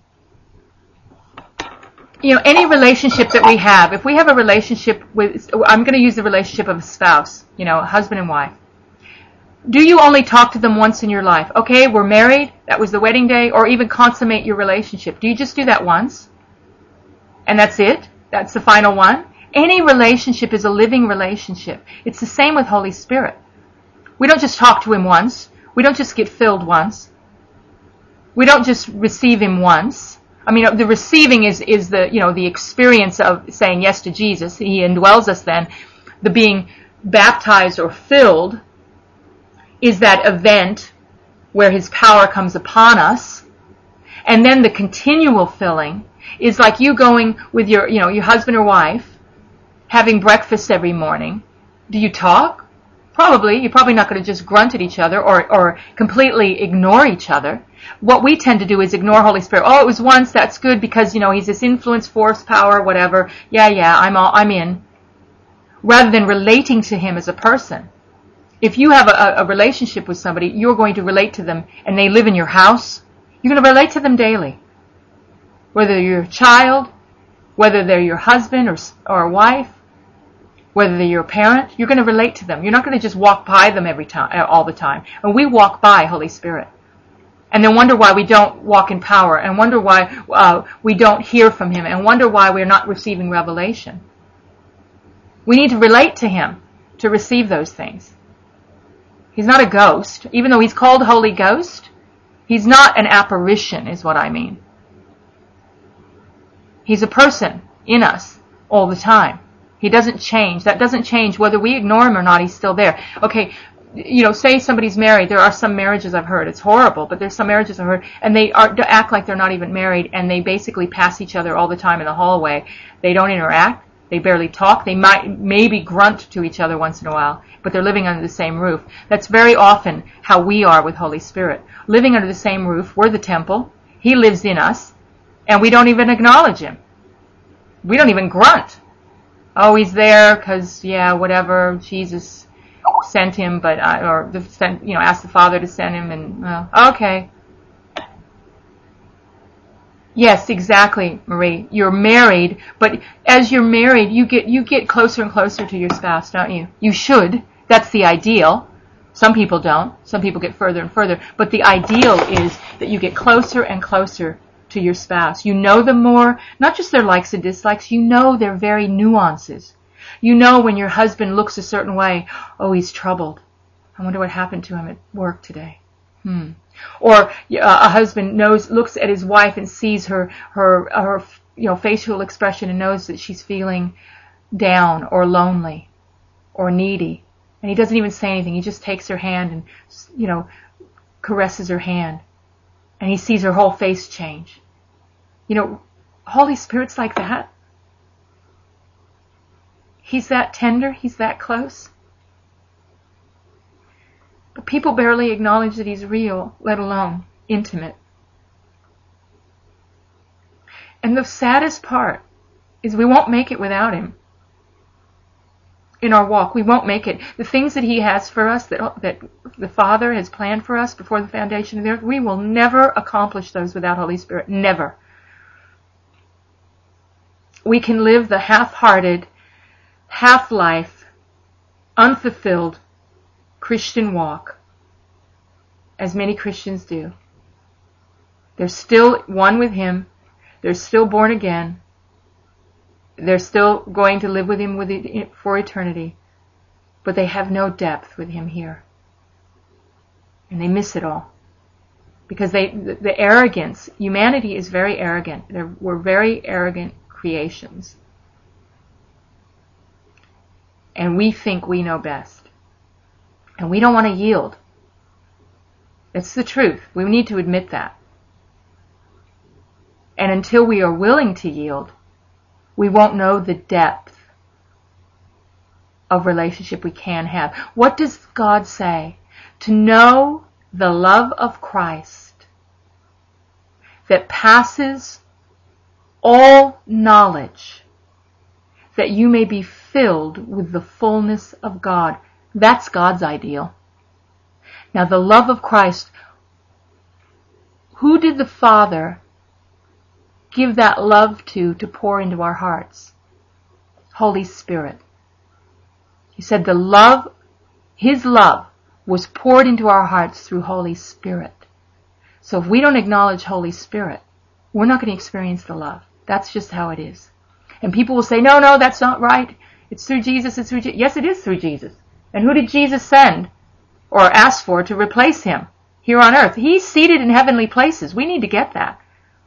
Any relationship that we have, if we have a relationship with, I'm going to use the relationship of a spouse, husband and wife. Do you only talk to them once in your life? Okay, we're married, that was the wedding day, or even consummate your relationship. Do you just do that once? And that's it? That's the final one? Any relationship is a living relationship. It's the same with Holy Spirit. We don't just talk to him once. We don't just get filled once. We don't just receive him once. I mean, the receiving is the experience of saying yes to Jesus. He indwells us then. The being baptized or filled is that event where his power comes upon us. And then the continual filling is like you going with your husband or wife, having breakfast every morning. Do you talk? Probably. You're probably not going to just grunt at each other or completely ignore each other. What we tend to do is ignore Holy Spirit. Oh, it was once, that's good because, he's this influence, force, power, whatever. Yeah, I'm in. Rather than relating to him as a person. If you have a relationship with somebody, you're going to relate to them and they live in your house, you're going to relate to them daily. Whether you're a child, whether they're your husband or wife, whether they're your parent, you're going to relate to them. You're not going to just walk by them all the time. And we walk by Holy Spirit. And then wonder why we don't walk in power, and wonder why we don't hear from him, and wonder why we're not receiving revelation. We need to relate to him to receive those things. He's not a ghost. Even though he's called Holy Ghost, he's not an apparition, is what I mean. He's a person in us all the time. He doesn't change. That doesn't change. Whether we ignore him or not, he's still there. Okay, say somebody's married. There are some marriages I've heard. It's horrible, but there's some marriages I've heard, and they act like they're not even married, and they basically pass each other all the time in the hallway. They don't interact. They barely talk. They maybe grunt to each other once in a while, but they're living under the same roof. That's very often how we are with Holy Spirit. Living under the same roof. We're the temple. He lives in us, and we don't even acknowledge him. We don't even grunt. Oh, he's there because, whatever, Jesus sent him, but asked the Father to send him, and okay. Yes, exactly, Marie. You're married, but as you're married, you get closer and closer to your spouse, don't you? You should. That's the ideal. Some people don't. Some people get further and further. But the ideal is that you get closer and closer to your spouse. You know them more, not just their likes and dislikes. You know their very nuances. You know when your husband looks a certain way, oh, he's troubled. I wonder what happened to him at work today. Or a husband looks at his wife and sees her facial expression and knows that she's feeling down or lonely or needy. And he doesn't even say anything. He just takes her hand and, caresses her hand. And he sees her whole face change. Holy Spirit's like that. He's that tender. He's that close. But people barely acknowledge that he's real, let alone intimate. And the saddest part is we won't make it without him. In our walk, we won't make it. The things that he has for us, that the Father has planned for us before the foundation of the earth, we will never accomplish those without Holy Spirit. Never. We can live the half-hearted, half-life, unfulfilled Christian walk, as many Christians do. They're still one with him. They're still born again. They're still going to live with him for eternity. But they have no depth with him here. And they miss it all. Because the arrogance, humanity is very arrogant. We're very arrogant creations. And we think we know best. And we don't want to yield. It's the truth. We need to admit that. And until we are willing to yield, we won't know the depth of relationship we can have. What does God say? To know the love of Christ that passes all knowledge, that you may be filled with the fullness of God. That's God's ideal. Now, the love of Christ, who did the Father give that love to pour into our hearts? Holy Spirit. He said his love was poured into our hearts through Holy Spirit. So if we don't acknowledge Holy Spirit, we're not going to experience the love. That's just how it is. And people will say, no, that's not right. It's through Jesus, it's through Jesus. Yes, it is through Jesus. And who did Jesus send or ask for to replace him here on earth? He's seated in heavenly places. We need to get that.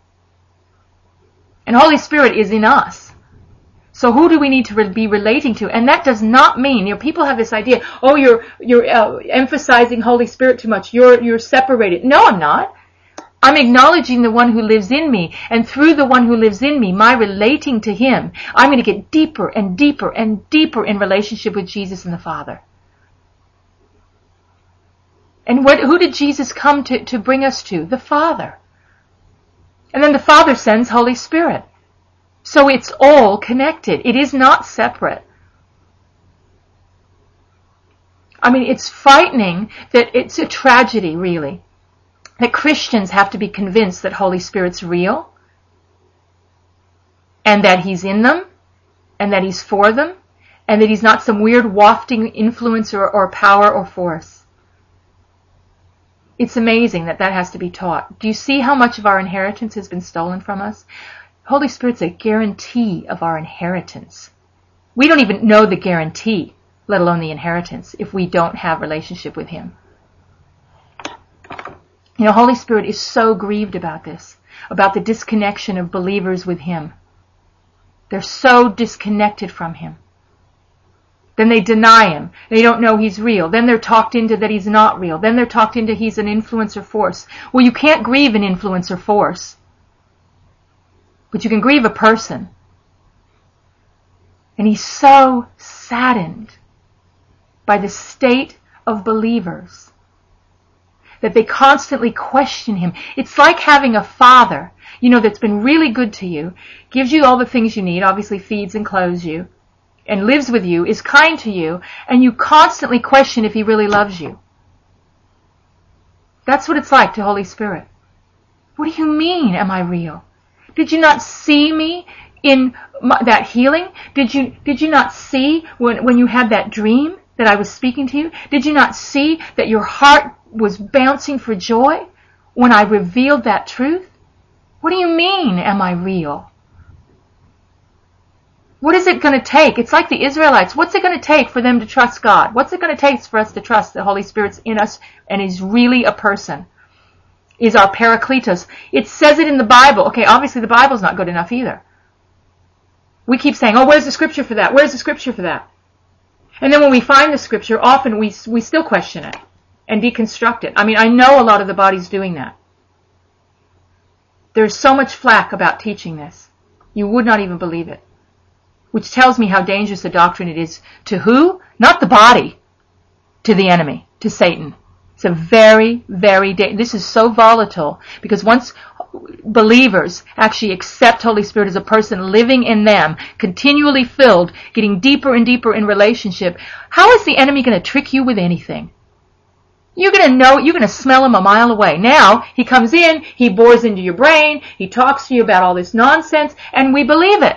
And Holy Spirit is in us. So who do we need to be relating to? And that does not mean, people have this idea, you're emphasizing Holy Spirit too much. You're separated. No, I'm not. I'm acknowledging the one who lives in me. And through the one who lives in me, my relating to him, I'm going to get deeper and deeper and deeper in relationship with Jesus and the Father. And who did Jesus come to bring us to? The Father. And then the Father sends Holy Spirit. So it's all connected. It is not separate. I mean, it's frightening that it's a tragedy, really, that Christians have to be convinced that Holy Spirit's real and that he's in them and that he's for them and that he's not some weird wafting influence or power or force. It's amazing that has to be taught. Do you see how much of our inheritance has been stolen from us? Holy Spirit's a guarantee of our inheritance. We don't even know the guarantee, let alone the inheritance, if we don't have relationship with him. Holy Spirit is so grieved about this, about the disconnection of believers with him. They're so disconnected from him. Then they deny him. They don't know he's real. Then they're talked into that he's not real. Then they're talked into he's an influence or force. Well, you can't grieve an influence or force. But you can grieve a person. And he's so saddened by the state of believers that they constantly question him. It's like having a father, that's been really good to you, gives you all the things you need, obviously feeds and clothes you, and lives with you, is kind to you, and you constantly question if he really loves you. That's what it's like to Holy Spirit. What do you mean, am I real? Did you not see me in that healing? Did you not see when you had that dream that I was speaking to you? Did you not see that your heart was bouncing for joy when I revealed that truth? What do you mean, am I real? What is it going to take? It's like the Israelites. What's it going to take for them to trust God? What's it going to take for us to trust the Holy Spirit's in us and is really a person? Is our Parakletos. It says it in the Bible. Okay, obviously the Bible's not good enough either. We keep saying, oh, where's the scripture for that? Where's the scripture for that? And then when we find the scripture, often we still question it and deconstruct it. I mean, I know a lot of the body's doing that. There's so much flack about teaching this. You would not even believe it. Which tells me how dangerous a doctrine it is to who? Not the body. To the enemy. To Satan. It's a very, very this is so volatile because once believers actually accept Holy Spirit as a person living in them, continually filled, getting deeper and deeper in relationship, how is the enemy going to trick you with anything? You're going to know, you're going to smell him a mile away. Now, he comes in, he bores into your brain, he talks to you about all this nonsense, and we believe it.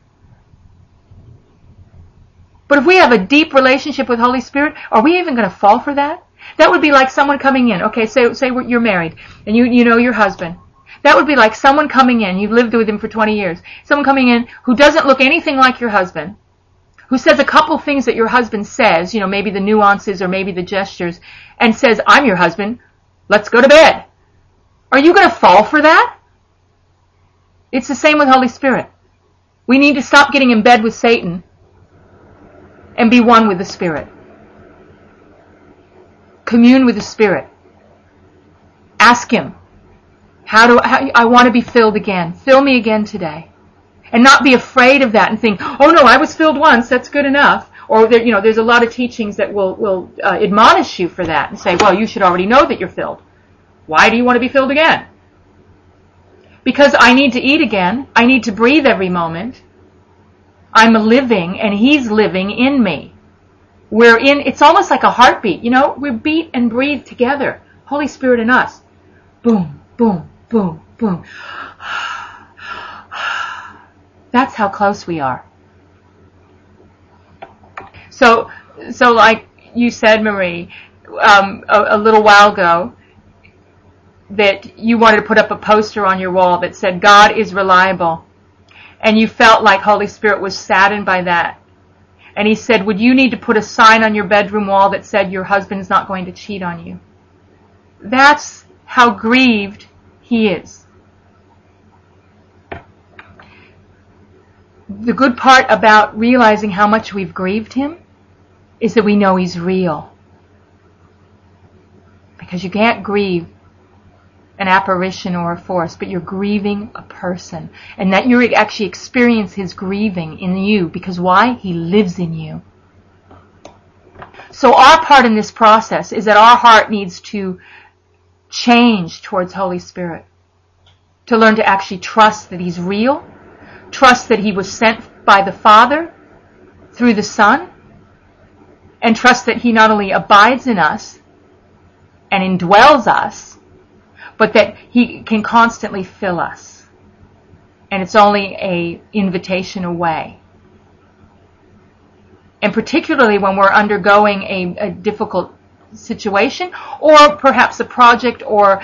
But if we have a deep relationship with Holy Spirit, are we even going to fall for that? That would be like someone coming in. Okay, say you're married and you know your husband. That would be like someone coming in. You've lived with him for 20 years. Someone coming in who doesn't look anything like your husband, who says a couple things that your husband says, maybe the nuances or maybe the gestures, and says, I'm your husband. Let's go to bed. Are you going to fall for that? It's the same with Holy Spirit. We need to stop getting in bed with Satan and be one with the Spirit. Commune with the Spirit. Ask Him, I want to be filled again. Fill me again today. And not be afraid of that and think, oh no, I was filled once, that's good enough. Or there's a lot of teachings that will admonish you for that and say, well, you should already know that you're filled. Why do you want to be filled again? Because I need to eat again. I need to breathe every moment. I'm living and He's living in me. It's almost like a heartbeat. We beat and breathe together. Holy Spirit in us. Boom, boom, boom, boom. That's how close we are. So like you said, Marie, a little while ago, that you wanted to put up a poster on your wall that said, God is reliable. And you felt like Holy Spirit was saddened by that. And He said, would you need to put a sign on your bedroom wall that said your husband's not going to cheat on you? That's how grieved He is. The good part about realizing how much we've grieved Him is that we know He's real. Because you can't grieve an apparition or a force, but you're grieving a person. And that you actually experience His grieving in you. Because why? He lives in you. So our part in this process is that our heart needs to change towards Holy Spirit. To learn to actually trust that He's real. Trust that He was sent by the Father through the Son. And trust that He not only abides in us and indwells us, but that He can constantly fill us. And it's only an invitation away. And particularly when we're undergoing a difficult situation, or perhaps a project or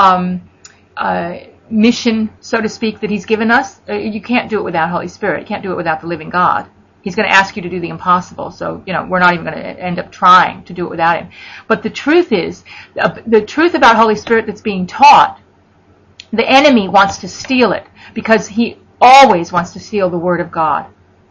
mission, so to speak, that He's given us, you can't do it without Holy Spirit. You can't do it without the living God. He's going to ask you to do the impossible. So, we're not even going to end up trying to do it without Him. But the truth is, the truth about Holy Spirit that's being taught, the enemy wants to steal it because he always wants to steal the Word of God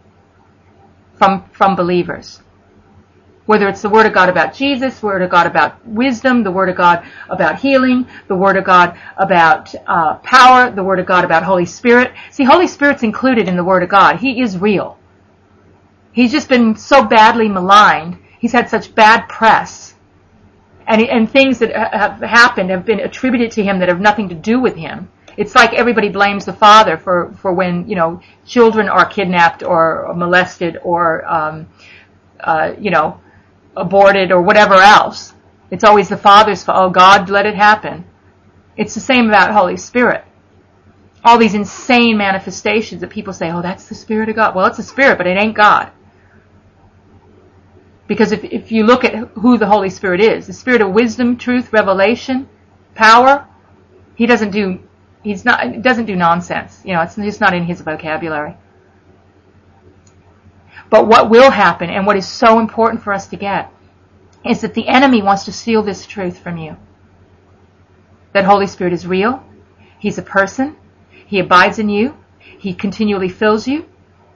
from believers. Whether it's the Word of God about Jesus, the Word of God about wisdom, the Word of God about healing, the Word of God about power, the Word of God about Holy Spirit. See, Holy Spirit's included in the Word of God. He is real. He's just been so badly maligned. He's had such bad press. And things that have happened have been attributed to Him that have nothing to do with Him. It's like everybody blames the Father for when, children are kidnapped or molested or, aborted or whatever else. It's always the Father's fault. Oh, God let it happen. It's the same about Holy Spirit. All these insane manifestations that people say, oh, that's the Spirit of God. Well, it's a Spirit, but it ain't God. Because if you look at who the Holy Spirit is, the Spirit of wisdom, truth, revelation, power, He doesn't do nonsense. It's just not in His vocabulary. But what will happen, and what is so important for us to get, is that the enemy wants to steal this truth from you. That Holy Spirit is real. He's a person. He abides in you. He continually fills you.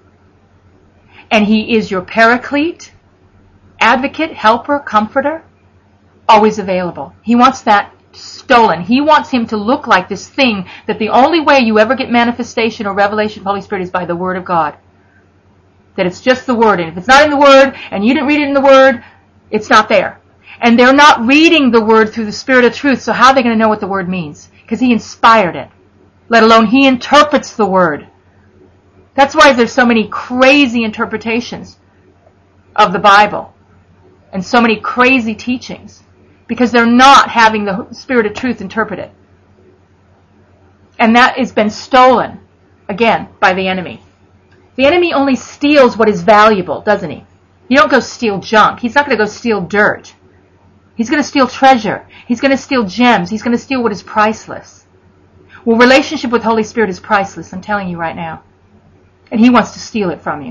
And He is your paraclete, advocate, helper, comforter, always available. He wants that stolen. He wants Him to look like this thing that the only way you ever get manifestation or revelation of the Holy Spirit is by the Word of God. That it's just the Word. And if it's not in the Word, and you didn't read it in the Word, it's not there. And they're not reading the Word through the Spirit of truth, so how are they going to know what the Word means? Because He inspired it. Let alone He interprets the Word. That's why there's so many crazy interpretations of the Bible. And so many crazy teachings. Because they're not having the Spirit of truth interpret it. And that has been stolen, again, by the enemy. The enemy only steals what is valuable, doesn't he? You don't go steal junk. He's not going to go steal dirt. He's going to steal treasure. He's going to steal gems. He's going to steal what is priceless. Well, relationship with Holy Spirit is priceless, I'm telling you right now. And He wants to steal it from you.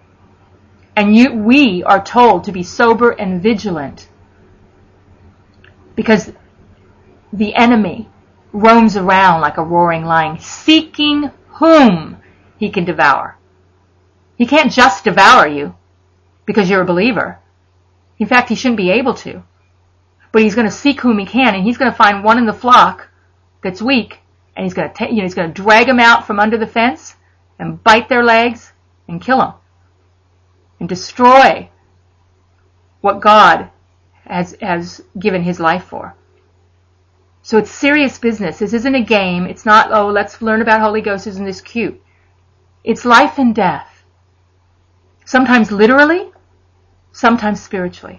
And we are told to be sober and vigilant. Because the enemy roams around like a roaring lion, seeking whom he can devour. He can't just devour you because you're a believer. In fact, he shouldn't be able to. But he's going to seek whom he can, and he's going to find one in the flock that's weak, and he's going to he's going to drag them out from under the fence and bite their legs and kill them and destroy what God has given His life for. So it's serious business. This isn't a game. It's not, oh, let's learn about Holy Ghost. Isn't this cute? It's life and death. Sometimes literally, sometimes spiritually.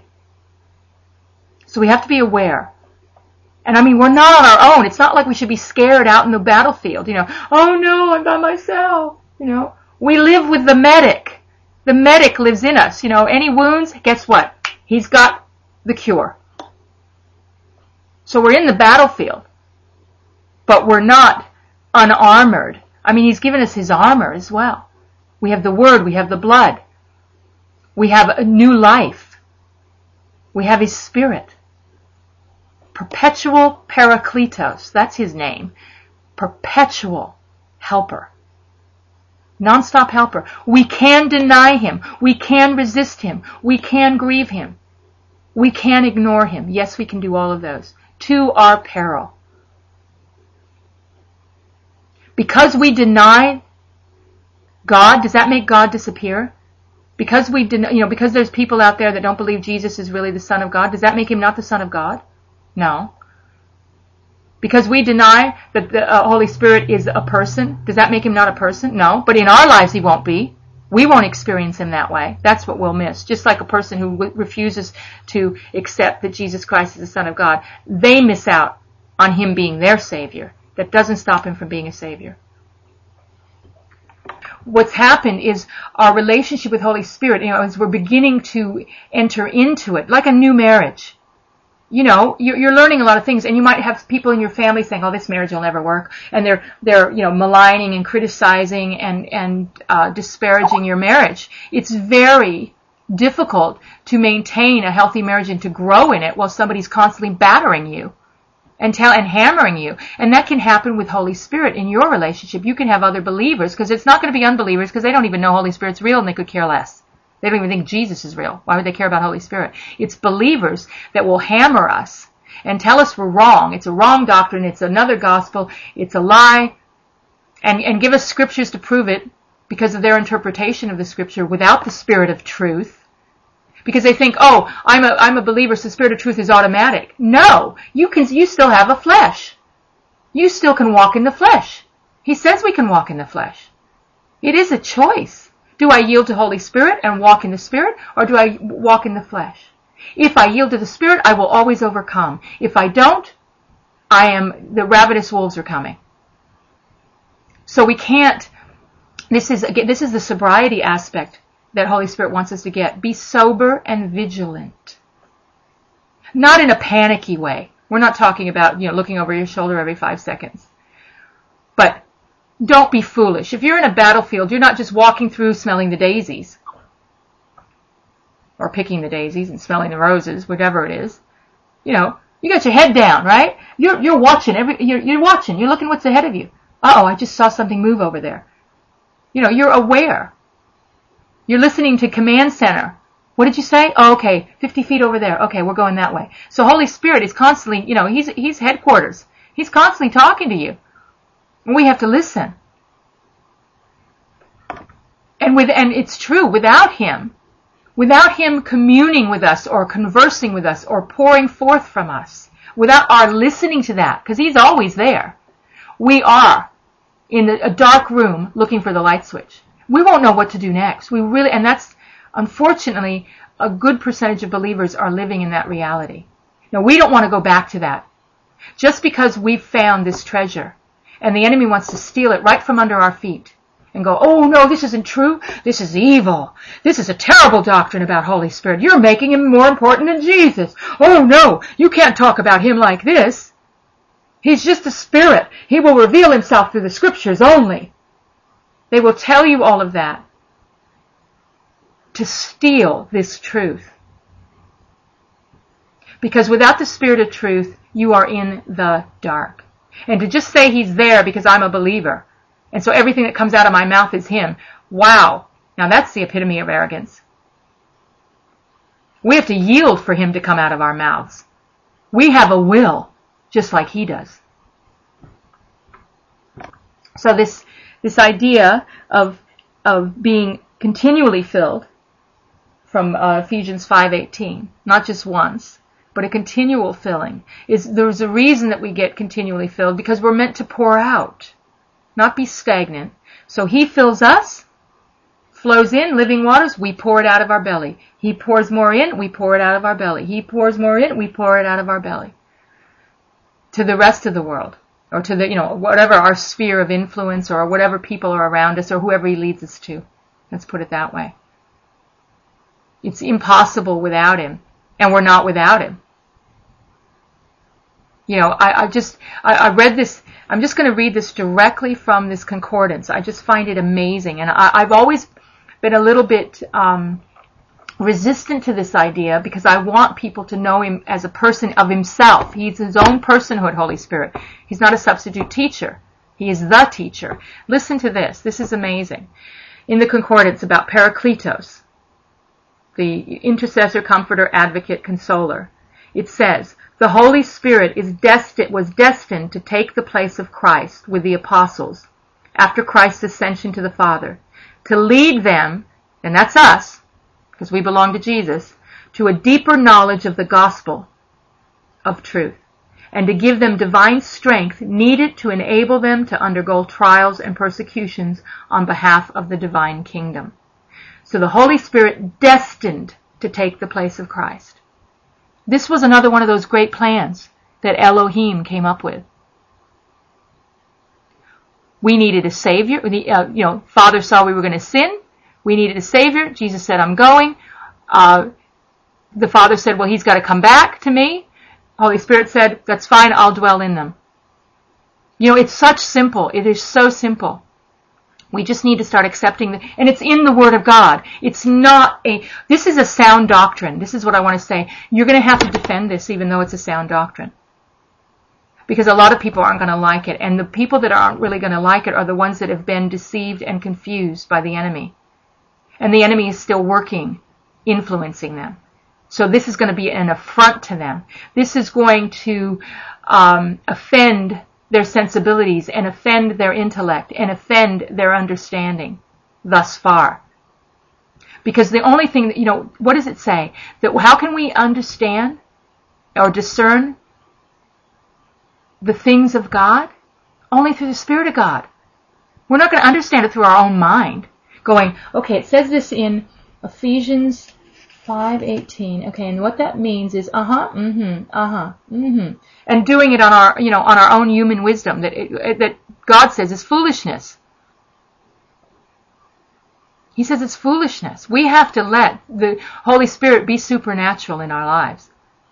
So we have to be aware. And I mean, we're not on our own. It's not like we should be scared out in the battlefield. Oh no, I'm by myself. We live with the medic. The medic lives in us. Any wounds, guess what? He's got the cure. So we're in the battlefield. But we're not unarmored. I mean, He's given us His armor as well. We have the Word. We have the blood. We have a new life. We have His Spirit. Perpetual Parakletos. That's His name. Perpetual helper. Non-stop helper. We can deny Him. We can resist Him. We can grieve Him. We can ignore Him. Yes, we can do all of those. To our peril. Because we deny God, does that make God disappear? Because we because there's people out there that don't believe Jesus is really the Son of God, does that make Him not the Son of God? No. Because we deny that the Holy Spirit is a person, does that make Him not a person? No. But in our lives He won't be. We won't experience Him that way. That's what we'll miss. Just like a person who refuses to accept that Jesus Christ is the Son of God, they miss out on Him being their Savior. That doesn't stop Him from being a Savior. What's happened is our relationship with Holy Spirit, as we're beginning to enter into it, like a new marriage. You're learning a lot of things, and you might have people in your family saying, "Oh, this marriage will never work," and they're maligning and criticizing and disparaging your marriage. It's very difficult to maintain a healthy marriage and to grow in it while somebody's constantly battering you and hammering you. And that can happen with Holy Spirit in your relationship. You can have other believers, because it's not going to be unbelievers, because they don't even know Holy Spirit's real and they could care less. They don't even think Jesus is real. Why would they care about Holy Spirit? It's believers that will hammer us and tell us we're wrong. It's a wrong doctrine. It's another gospel. It's a lie. And give us scriptures to prove it because of their interpretation of the scripture without the Spirit of truth. Because they think, oh, I'm a believer, so the Spirit of truth is automatic. No, you still have a flesh. You still can walk in the flesh. He says we can walk in the flesh. It is a choice. Do I yield to Holy Spirit and walk in the Spirit, or do I walk in the flesh? If I yield to the Spirit, I will always overcome. If I don't, the ravenous wolves are coming. So we can't, this is the sobriety aspect that Holy Spirit wants us to get. Be sober and vigilant. Not in a panicky way. We're not talking about, looking over your shoulder every 5 seconds. But don't be foolish. If you're in a battlefield, you're not just walking through smelling the daisies. or picking the daisies and smelling the roses, whatever it is. You know, you got your head down, right? You're watching you're watching. You're looking what's ahead of you. Uh-oh, I just saw something move over there. You know, you're aware. You're listening to command center. What did you say? Oh, okay, 50 feet over there. Okay, we're going that way. So Holy Spirit is constantly, you know, he's headquarters. He's constantly talking to you. And we have to listen. And it's true, without him communing with us or conversing with us or pouring forth from us, without our listening to that, because he's always there, we are in a dark room looking for the light switch. We won't know what to do next. And that's, unfortunately, a good percentage of believers are living in that reality. Now, we don't want to go back to that. Just because we've found this treasure, and the enemy wants to steal it right from under our feet, and go, oh no, this isn't true. This is evil. This is a terrible doctrine about Holy Spirit. You're making him more important than Jesus. Oh no, you can't talk about him like this. He's just a spirit. He will reveal himself through the scriptures only. They will tell you all of that to steal this truth. Because without the Spirit of truth, you are in the dark. And to just say he's there because I'm a believer, and so everything that comes out of my mouth is him. Wow. Now that's the epitome of arrogance. We have to yield for him to come out of our mouths. We have a will, just like he does. So this idea of being continually filled from Ephesians 5:18, not just once, but a continual filling, there's a reason that we get continually filled, because we're meant to pour out, not be stagnant. So he fills us, flows in, living waters, we pour it out of our belly. He pours more in, we pour it out of our belly. He pours more in, we pour it out of our belly. To the rest of the world, or to the, whatever our sphere of influence, or whatever people are around us, or whoever he leads us to. Let's put it that way. It's impossible without him, and we're not without him. I read this. I'm just going to read this directly from this concordance. I just find it amazing. And I've always been a little bit resistant to this idea, because I want people to know him as a person of himself. He's his own personhood, Holy Spirit. He's not a substitute teacher. He is the teacher. Listen to this. This is amazing. In the concordance about Parakletos, the intercessor, comforter, advocate, consoler, it says, the Holy Spirit was destined to take the place of Christ with the apostles after Christ's ascension to the Father, to lead them, and that's us, because we belong to Jesus, to a deeper knowledge of the gospel of truth, and to give them divine strength needed to enable them to undergo trials and persecutions on behalf of the divine kingdom. So the Holy Spirit destined to take the place of Christ. This was another one of those great plans that Elohim came up with. We needed a Savior. Father saw we were going to sin. We needed a Savior. Jesus said, I'm going. The Father said, well, he's got to come back to me. Holy Spirit said, that's fine, I'll dwell in them. It's such simple. It is so simple. We just need to start accepting and it's in the Word of God. This is a sound doctrine. This is what I want to say. You're going to have to defend this, even though it's a sound doctrine. Because a lot of people aren't going to like it. And the people that aren't really going to like it are the ones that have been deceived and confused by the enemy. And the enemy is still working, influencing them. So this is going to be an affront to them. This is going to offend their sensibilities and offend their intellect and offend their understanding thus far. Because the only thing that, what does it say? That how can we understand or discern the things of God? Only through the Spirit of God. We're not going to understand it through our own mind. Going, okay, it says this in Ephesians 5:18. Okay, and what that means is and doing it on our own human wisdom that God says is foolishness. He says it's foolishness. We have to let the Holy Spirit be supernatural in our lives.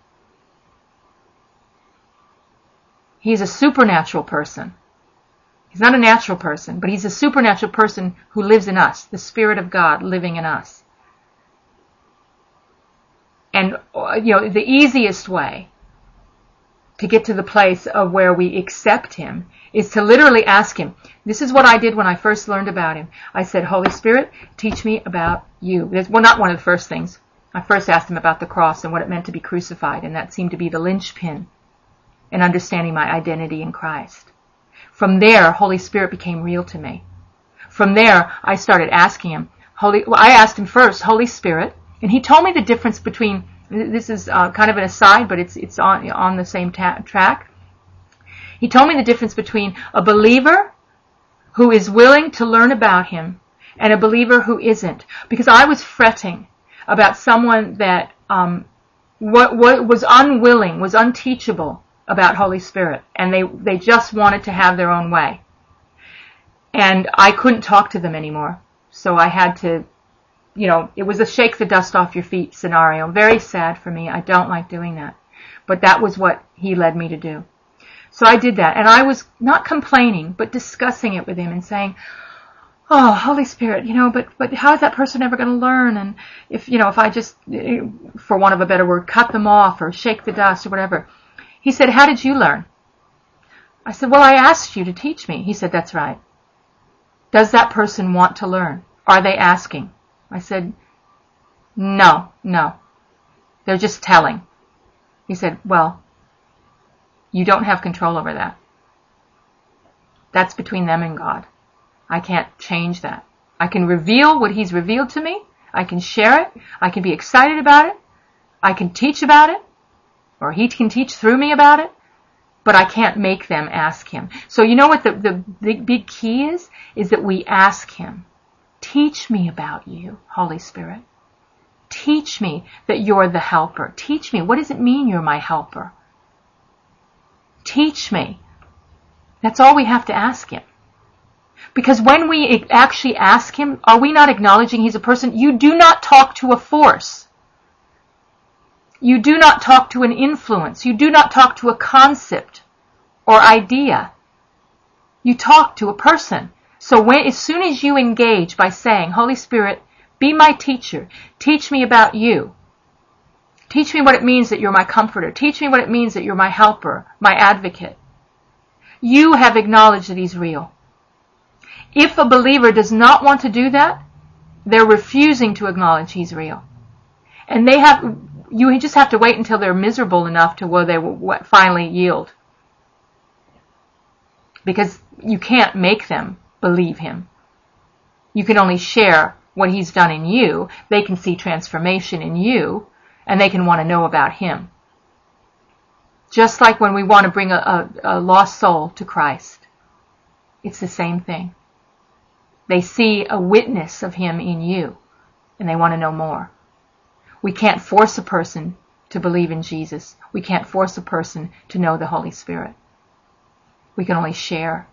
He's a supernatural person. He's not a natural person, but he's a supernatural person who lives in us, the Spirit of God living in us. And, the easiest way to get to the place of where we accept him is to literally ask him. This is what I did when I first learned about him. I said, Holy Spirit, teach me about you. Well, not one of the first things. I first asked him about the cross and what it meant to be crucified, and that seemed to be the linchpin in understanding my identity in Christ. From there, Holy Spirit became real to me. From there, I started asking him. I asked him first, Holy Spirit, and he told me the difference between, this is kind of an aside, but it's on the same track. He told me the difference between a believer who is willing to learn about him and a believer who isn't. Because I was fretting about someone that was unwilling, was unteachable about Holy Spirit, and they just wanted to have their own way. And I couldn't talk to them anymore. So I had to, it was a shake the dust off your feet scenario. Very sad for me. I don't like doing that. But that was what he led me to do. So I did that. And I was not complaining, but discussing it with him and saying, oh, Holy Spirit, but how is that person ever going to learn? And if I just, for want of a better word, cut them off or shake the dust or whatever. He said, how did you learn? I said, well, I asked you to teach me. He said, that's right. Does that person want to learn? Are they asking? I said, no. They're just telling. He said, well, you don't have control over that. That's between them and God. I can't change that. I can reveal what he's revealed to me. I can share it. I can be excited about it. I can teach about it. Or he can teach through me about it. But I can't make them ask him. So you know what the big key is? Is that we ask him, teach me about you, Holy Spirit. Teach me that you're the helper. Teach me, what does it mean you're my helper? Teach me. That's all we have to ask him. Because when we actually ask him, are we not acknowledging he's a person? You do not talk to a force. You do not talk to an influence. You do not talk to a concept or idea. You talk to a person. So as soon as you engage by saying, Holy Spirit, be my teacher. Teach me about you. Teach me what it means that you're my comforter. Teach me what it means that you're my helper, my advocate. You have acknowledged that he's real. If a believer does not want to do that, they're refusing to acknowledge he's real. And you just have to wait until they're miserable enough to where they will finally yield. Because you can't make them believe him. You can only share what he's done in you. They can see transformation in you, and they can want to know about him. Just like when we want to bring a lost soul to Christ. It's the same thing. They see a witness of him in you, and they want to know more. We can't force a person to believe in Jesus. We can't force a person to know the Holy Spirit. We can only share.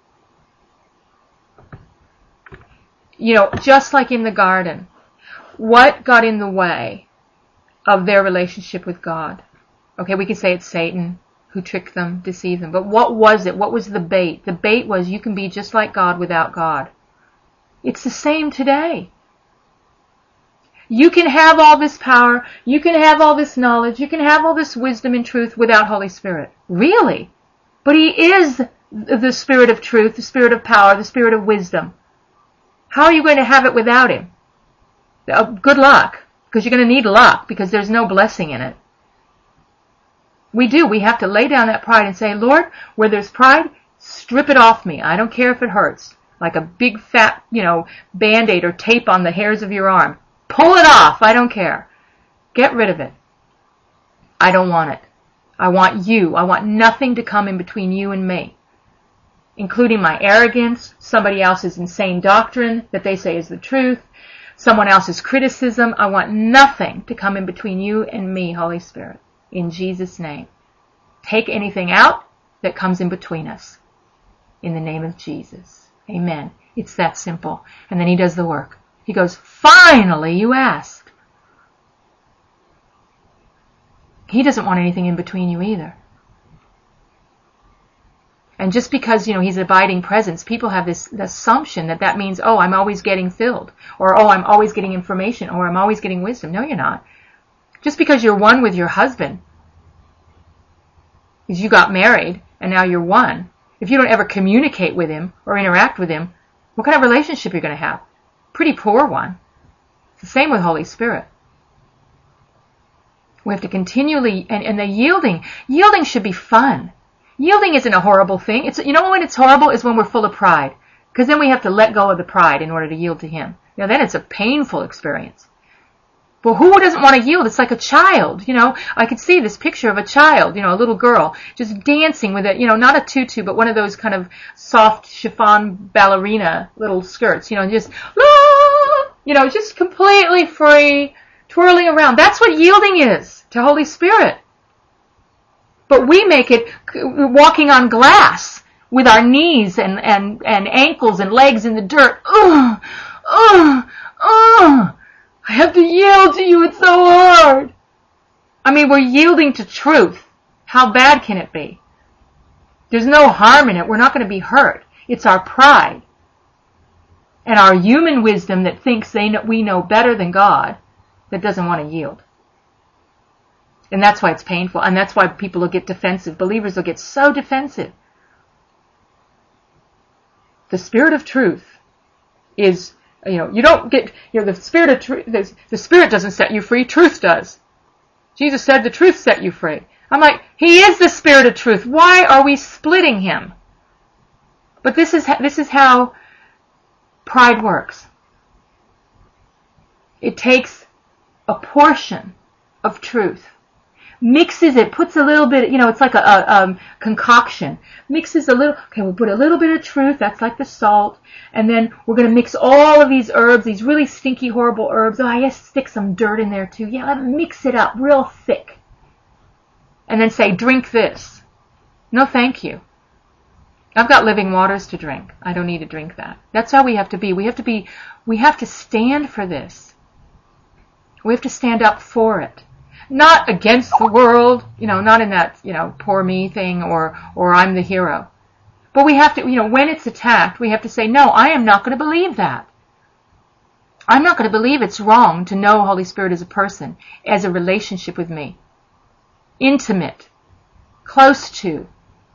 Just like in the garden, what got in the way of their relationship with God? Okay, we could say it's Satan who tricked them, deceived them. But what was it? What was the bait? The bait was you can be just like God without God. It's the same today. You can have all this power, you can have all this knowledge, you can have all this wisdom and truth without Holy Spirit. Really? But he is the Spirit of truth, the Spirit of power, the Spirit of wisdom. How are you going to have it without him? Good luck, because you're going to need luck, because there's no blessing in it. We have to lay down that pride and say, Lord, where there's pride, strip it off me. I don't care if it hurts. Like a big fat, Band-Aid or tape on the hairs of your arm. Pull it off. I don't care. Get rid of it. I don't want it. I want you. I want nothing to come in between you and me, including my arrogance, somebody else's insane doctrine that they say is the truth, someone else's criticism. I want nothing to come in between you and me, Holy Spirit, in Jesus' name. Take anything out that comes in between us, in the name of Jesus. Amen. It's that simple. And then he does the work. He goes, finally you asked. He doesn't want anything in between you either. And just because, he's an abiding presence, people have this assumption that means, oh, I'm always getting filled, or oh, I'm always getting information, or I'm always getting wisdom. No, you're not. Just because you're one with your husband, because you got married and now you're one, if you don't ever communicate with him or interact with him, what kind of relationship you're going to have? Pretty poor one. It's the same with Holy Spirit. We have to continually, and the yielding should be fun. Yielding isn't a horrible thing. It's, when it's horrible is when we're full of pride, because then we have to let go of the pride in order to yield to Him. Then it's a painful experience. But who doesn't want to yield? It's like a child, I could see this picture of a child, a little girl, just dancing with it, not a tutu, but one of those kind of soft chiffon ballerina little skirts, just, just completely free, twirling around. That's what yielding is to Holy Spirit. But we make it walking on glass with our knees and ankles and legs in the dirt. I have to yield to you. It's so hard. We're yielding to truth. How bad can it be? There's no harm in it. We're not going to be hurt. It's our pride and our human wisdom that thinks we know better than God that doesn't want to yield. And that's why it's painful. And that's why people will get defensive. Believers will get so defensive. The Spirit of truth is, you don't get, the Spirit of truth, the Spirit doesn't set you free, truth does. Jesus said the truth set you free. I'm like, He is the Spirit of truth. Why are we splitting Him? But this is how pride works. It takes a portion of truth, mixes it, puts a little bit, it's like a concoction. Mixes a little, okay, we'll put a little bit of truth, that's like the salt, and then we're going to mix all of these herbs, these really stinky, horrible herbs. I guess stick some dirt in there too. Yeah, mix it up real thick. And then say, drink this. No, thank you. I've got living waters to drink. I don't need to drink that. That's how we have to be. We have to stand for this. We have to stand up for it. Not against the world, not in that, poor me thing or I'm the hero. But we have to, when it's attacked, we have to say, no, I am not going to believe that. I'm not going to believe it's wrong to know Holy Spirit as a person, as a relationship with me. Intimate. Close to.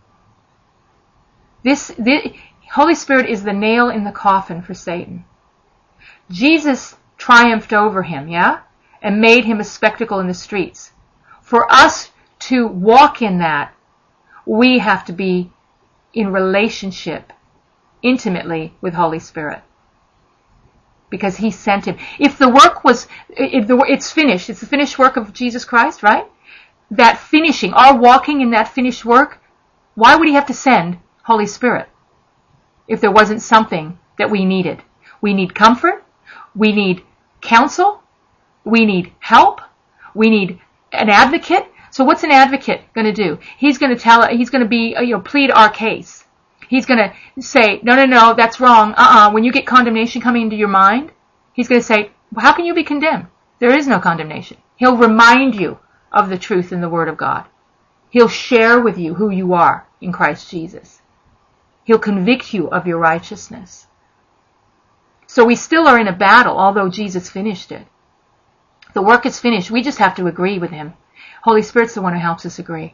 This Holy Spirit is the nail in the coffin for Satan. Jesus triumphed over him, yeah? And made him a spectacle in the streets. For us to walk in that, we have to be in relationship intimately with Holy Spirit. Because He sent Him. It's finished. It's the finished work of Jesus Christ, right? That finishing, our walking in that finished work, why would He have to send Holy Spirit if there wasn't something that we needed? We need comfort. We need counsel. We need help. We need an advocate. So what's an advocate going to do? He's going to plead our case. He's going to say, no, that's wrong. When you get condemnation coming into your mind, He's going to say, well, how can you be condemned? There is no condemnation. He'll remind you of the truth in the Word of God. He'll share with you who you are in Christ Jesus. He'll convict you of your righteousness. So we still are in a battle, although Jesus finished it. The work is finished. We just have to agree with Him. Holy Spirit's the one who helps us agree.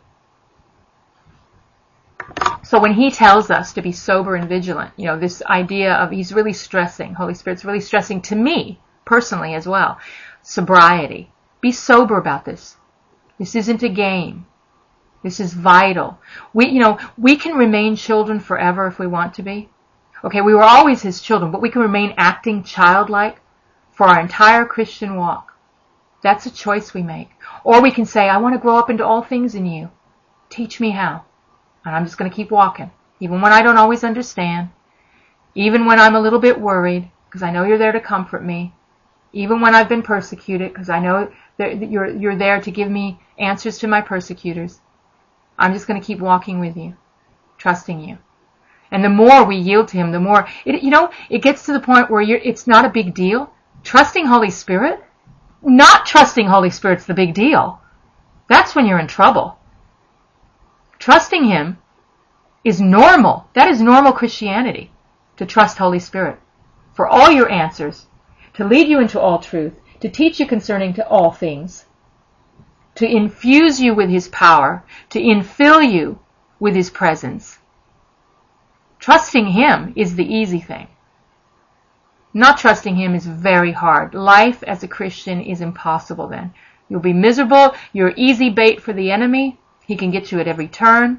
So when He tells us to be sober and vigilant, this idea of He's really stressing, Holy Spirit's really stressing to me, personally as well, sobriety. Be sober about this. This isn't a game. This is vital. We can remain children forever if we want to be. Okay, we were always His children, but we can remain acting childlike for our entire Christian walk. That's a choice we make. Or we can say, I want to grow up into all things in You. Teach me how. And I'm just going to keep walking. Even when I don't always understand. Even when I'm a little bit worried, because I know You're there to comfort me. Even when I've been persecuted, because I know that you're there to give me answers to my persecutors. I'm just going to keep walking with You, trusting You. And the more we yield to Him, the more, it gets to the point where it's not a big deal. Trusting Holy Spirit, not trusting Holy Spirit's the big deal. That's when you're in trouble. Trusting Him is normal. That is normal Christianity, to trust Holy Spirit for all your answers, to lead you into all truth, to teach you concerning to all things. to infuse you with His power, to infill you with His presence. Trusting Him is the easy thing. Not trusting Him is very hard. Life as a Christian is impossible then. You'll be miserable. You're easy bait for the enemy. He can get you at every turn.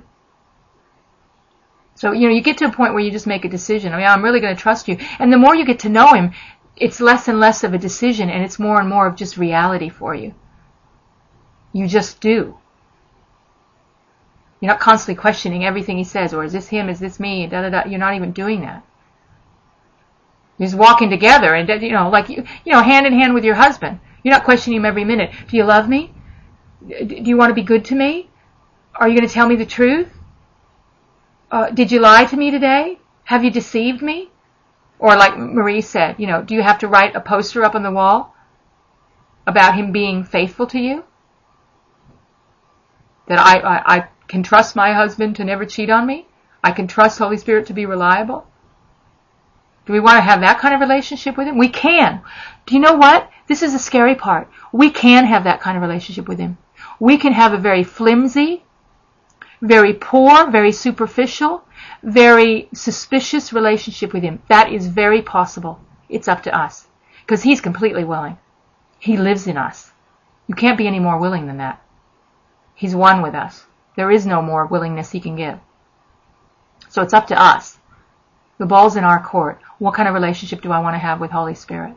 So, you get to a point where you just make a decision. I'm really going to trust you. And the more you get to know Him, it's less and less of a decision, and it's more and more of just reality for you. You just do. You're not constantly questioning everything He says, or is this Him, is this me, da-da-da. You're not even doing that. You're just walking together, and like hand in hand with your husband. You're not questioning Him every minute. Do you love me? Do you want to be good to me? Are you going to tell me the truth? Did you lie to me today? Have you deceived me? Or like Marie said, do you have to write a poster up on the wall about Him being faithful to you? That I can trust my husband to never cheat on me? I can trust Holy Spirit to be reliable? Do we want to have that kind of relationship with Him? We can. Do you know what? This is the scary part. We can have that kind of relationship with Him. We can have a very flimsy, very poor, very superficial, very suspicious relationship with Him. That is very possible. It's up to us. Because He's completely willing. He lives in us. You can't be any more willing than that. He's one with us. There is no more willingness He can give. So it's up to us. The ball's in our court. What kind of relationship do I want to have with Holy Spirit?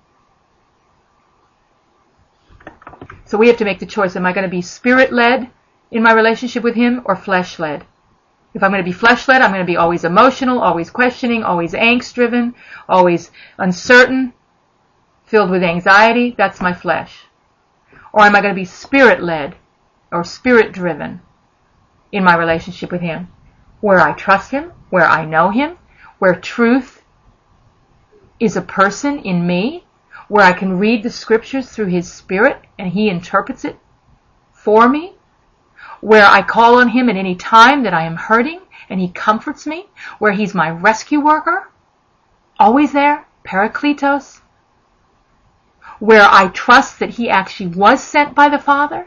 So we have to make the choice. Am I going to be Spirit-led in my relationship with Him, or flesh-led? If I'm going to be flesh-led, I'm going to be always emotional, always questioning, always angst-driven, always uncertain, filled with anxiety. That's my flesh. Or am I going to be Spirit-led or Spirit-driven in my relationship with Him, where I trust Him, where I know Him, where truth is a person in me, where I can read the Scriptures through His Spirit and He interprets it for me, where I call on Him at any time that I am hurting and He comforts me, where He's my rescue worker, always there, Parakletos, where I trust that He actually was sent by the Father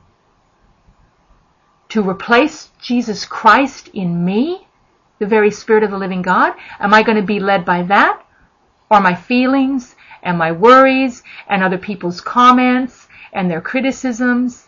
to replace Jesus Christ in me, the very Spirit of the living God. Am I going to be led by that, or my feelings and my worries and other people's comments and their criticisms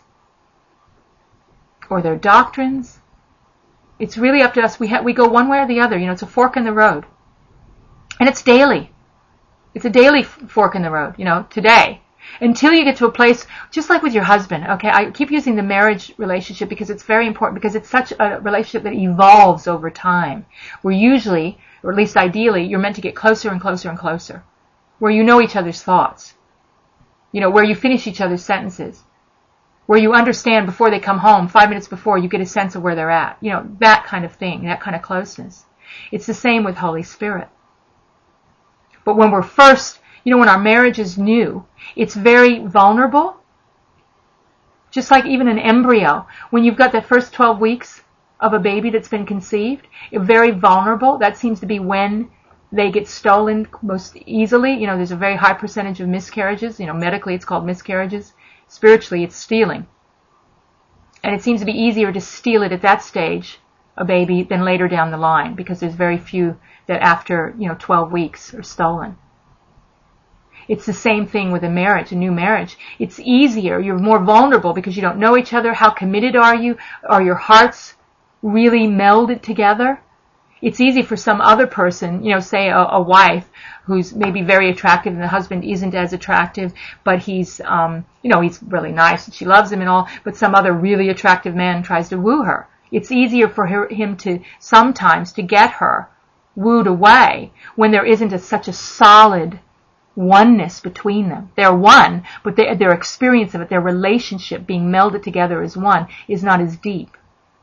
or their doctrines? It's really up to us. We go one way or the other. It's a fork in the road. And it's daily. It's a daily fork in the road, today. Until you get to a place, just like with your husband, okay? I keep using the marriage relationship because it's very important, because it's such a relationship that evolves over time. Where usually, or at least ideally, you're meant to get closer and closer and closer. Where you know each other's thoughts. Where you finish each other's sentences. Where you understand before they come home, 5 minutes before, you get a sense of where they're at. That kind of thing, that kind of closeness. It's the same with Holy Spirit. But when we're first, when our marriage is new, it's very vulnerable. Just like even an embryo. When you've got that first 12 weeks of a baby that's been conceived, it's very vulnerable. That seems to be when they get stolen most easily. There's a very high percentage of miscarriages. Medically it's called miscarriages. Spiritually, it's stealing. And it seems to be easier to steal it at that stage, a baby, than later down the line, because there's very few that after, 12 weeks are stolen. It's the same thing with a marriage, a new marriage. It's easier. You're more vulnerable because you don't know each other. How committed are you? Are your hearts really melded together? It's easy for some other person, say a wife who's maybe very attractive and the husband isn't as attractive, but he's, he's really nice and she loves him and all, but some other really attractive man tries to woo her. It's easier for him to sometimes to get her wooed away when there isn't such a solid oneness between them. They're one, but their experience of it, their relationship being melded together as one, is not as deep.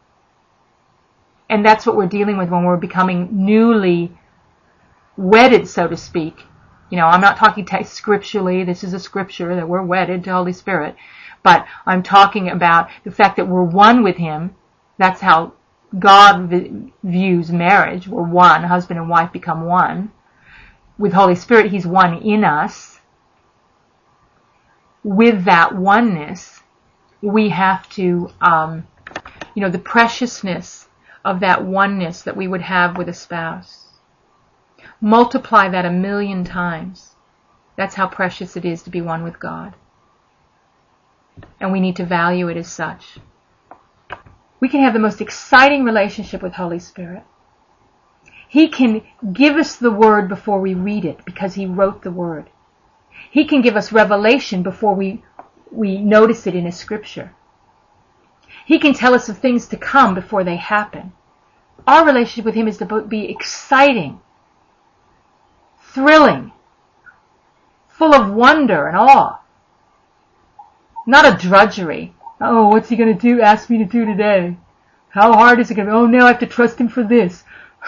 And that's what we're dealing with when we're becoming newly wedded, so to speak. I'm not talking scripturally. This is a scripture that we're wedded to Holy Spirit. But I'm talking about the fact that we're one with Him. That's how God views marriage. We're one. Husband and wife become one. With Holy Spirit, He's one in us. With that oneness, we have to, the preciousness of that oneness that we would have with a spouse. Multiply that 1,000,000 times. That's how precious it is to be one with God. And we need to value it as such. We can have the most exciting relationship with Holy Spirit. He can give us the Word before we read it because He wrote the Word. He can give us revelation before we notice it in a scripture. He can tell us of things to come before they happen. Our relationship with Him is to be exciting, thrilling, full of wonder and awe. Not a drudgery. Oh, what's He going to do? Ask me to do today. How hard is it going to be? Oh, now I have to trust Him for this.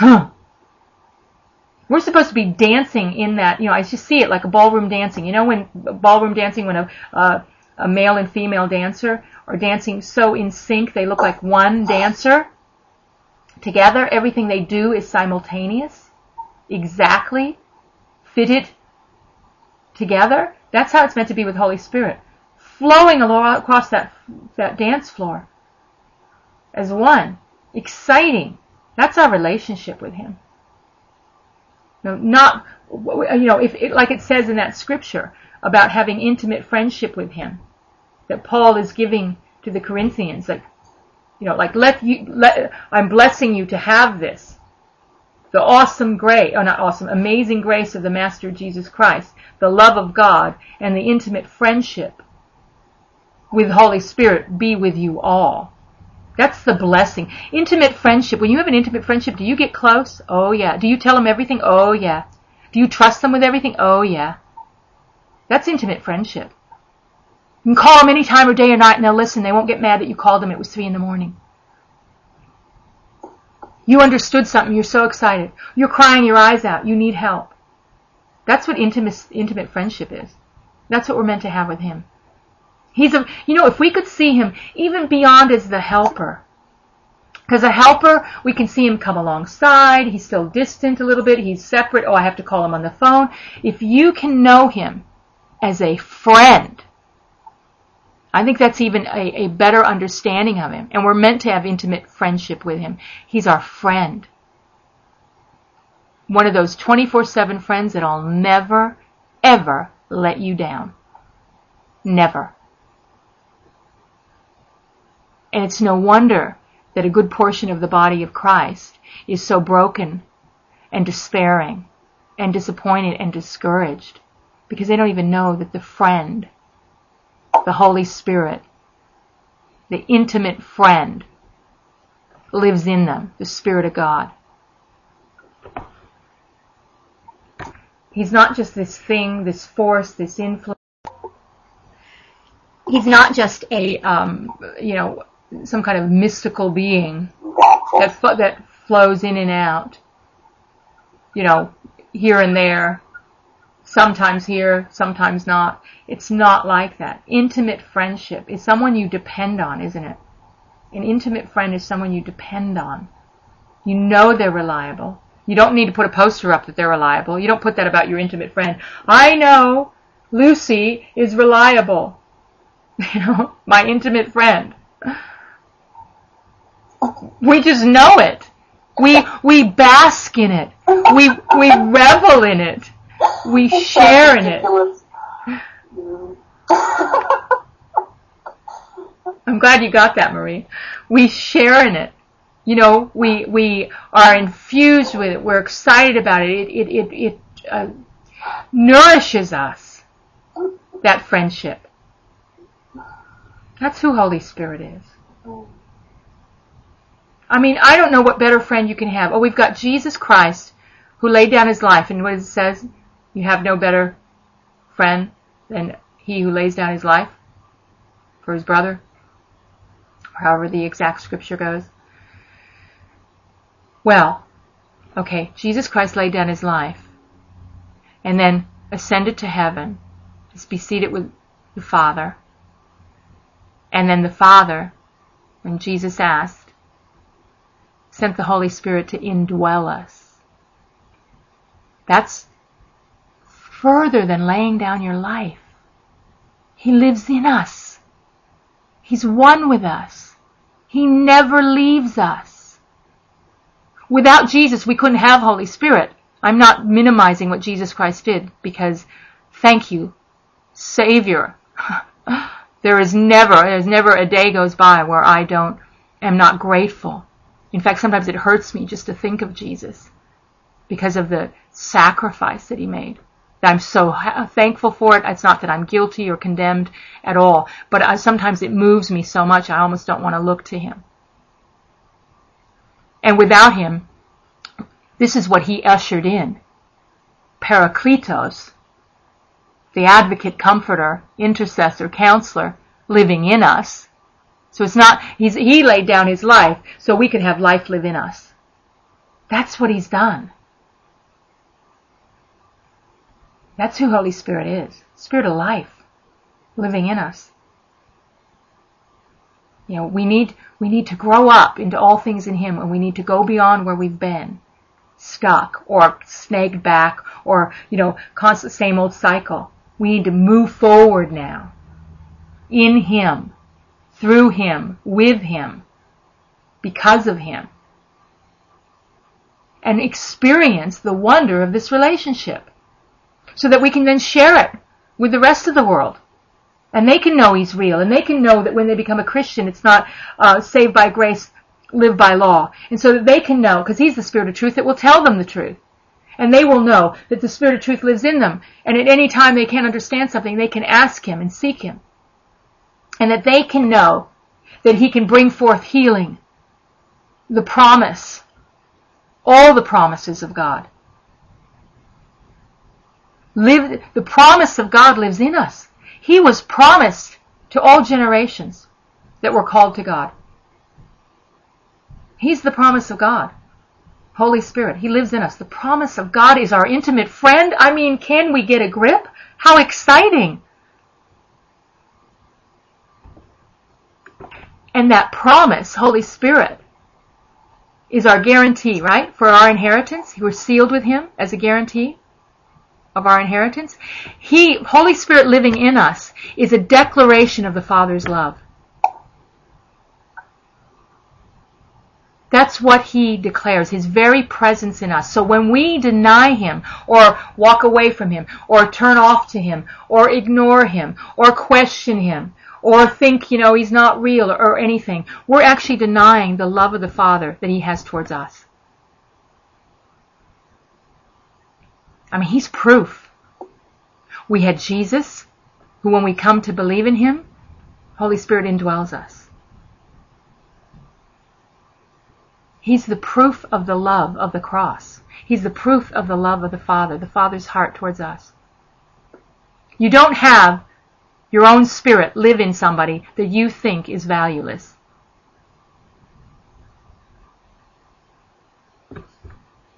We're supposed to be dancing in that, I just see it like a ballroom dancing. When a male and female dancer are dancing so in sync, they look like one dancer together. Everything they do is simultaneous, exactly fitted together. That's how it's meant to be with Holy Spirit, flowing across that dance floor as one, exciting. That's our relationship with Him. Not, like it says in that scripture about having intimate friendship with Him, that Paul is giving to the Corinthians, I'm blessing you to have this, the amazing grace of the Master Jesus Christ, the love of God, and the intimate friendship with Holy Spirit be with you all. That's the blessing. Intimate friendship. When you have an intimate friendship, do you get close? Oh, yeah. Do you tell them everything? Oh, yeah. Do you trust them with everything? Oh, yeah. That's intimate friendship. You can call them any time of day or night and they'll listen. They won't get mad that you called them. It was 3 a.m. You understood something. You're so excited. You're crying your eyes out. You need help. That's what intimate friendship is. That's what we're meant to have with Him. If we could see Him even beyond as the helper, because a helper, we can see Him come alongside, He's still distant a little bit, He's separate, I have to call Him on the phone. If you can know Him as a friend, I think that's even a better understanding of Him, and we're meant to have intimate friendship with Him. He's our friend. One of those 24/7 friends that'll never, ever let you down. Never. And it's no wonder that a good portion of the body of Christ is so broken and despairing and disappointed and discouraged because they don't even know that the friend, the Holy Spirit, the intimate friend, lives in them, the Spirit of God. He's not just this thing, this force, this influence. He's not just some kind of mystical being that flows in and out, here and there, sometimes here, sometimes not. It's not like that. Intimate friendship is someone you depend on, isn't it? An intimate friend is someone you depend on. You know they're reliable. You don't need to put a poster up that they're reliable. You don't put that about your intimate friend. I know Lucy is reliable. My intimate friend. We just know it. We bask in it. We revel in it. We share in it. I'm glad you got that, Marie. We share in it. We are infused with it. We're excited about it. It nourishes us. That friendship. That's who Holy Spirit is. I don't know what better friend you can have. We've got Jesus Christ who laid down His life. And what it says, you have no better friend than he who lays down his life for his brother. Or however the exact scripture goes. Well, okay, Jesus Christ laid down His life and then ascended to heaven to be seated with the Father. And then the Father, when Jesus asked, sent the Holy Spirit to indwell us. That's further than laying down your life. He lives in us. He's one with us. He never leaves us. Without Jesus, we couldn't have Holy Spirit. I'm not minimizing what Jesus Christ did, because thank you, Savior. There's never a day goes by where I am not grateful. In fact, sometimes it hurts me just to think of Jesus because of the sacrifice that he made. I'm so thankful for it. It's not that I'm guilty or condemned at all, but sometimes it moves me so much I almost don't want to look to him. And without him, this is what he ushered in. Parakletos, the advocate, comforter, intercessor, counselor, living in us. So it's not, he laid down his life so we can have life live in us. That's what he's done. That's who Holy Spirit is. Spirit of life, living in us. You know, we need to grow up into all things in him, and we need to go beyond where we've been stuck or snagged back or, constant same old cycle. We need to move forward now. In him, through him, with him, because of him. And experience the wonder of this relationship, so that we can then share it with the rest of the world. And they can know he's real. And they can know that when they become a Christian, it's not saved by grace, live by law. And so that they can know, because he's the Spirit of truth that will tell them the truth. And they will know that the Spirit of truth lives in them. And at any time they can't understand something, they can ask him and seek him. And that they can know that he can bring forth healing, the promise, all the promises of God. The promise of God lives in us. He was promised to all generations that were called to God. He's the promise of God. Holy Spirit, he lives in us. The promise of God is our intimate friend. I mean, can we get a grip? How exciting! And that promise, Holy Spirit, is our guarantee, right? For our inheritance. We're sealed with him as a guarantee of our inheritance. Holy Spirit living in us, is a declaration of the Father's love. That's what he declares, his very presence in us. So when we deny him, or walk away from him, or turn off to him, or ignore him, or question him, or think, he's not real, or anything, we're actually denying the love of the Father that he has towards us. I mean, he's proof. We had Jesus, who when we come to believe in him, Holy Spirit indwells us. He's the proof of the love of the cross. He's the proof of the love of the Father's heart towards us. You don't have your own spirit live in somebody that you think is valueless.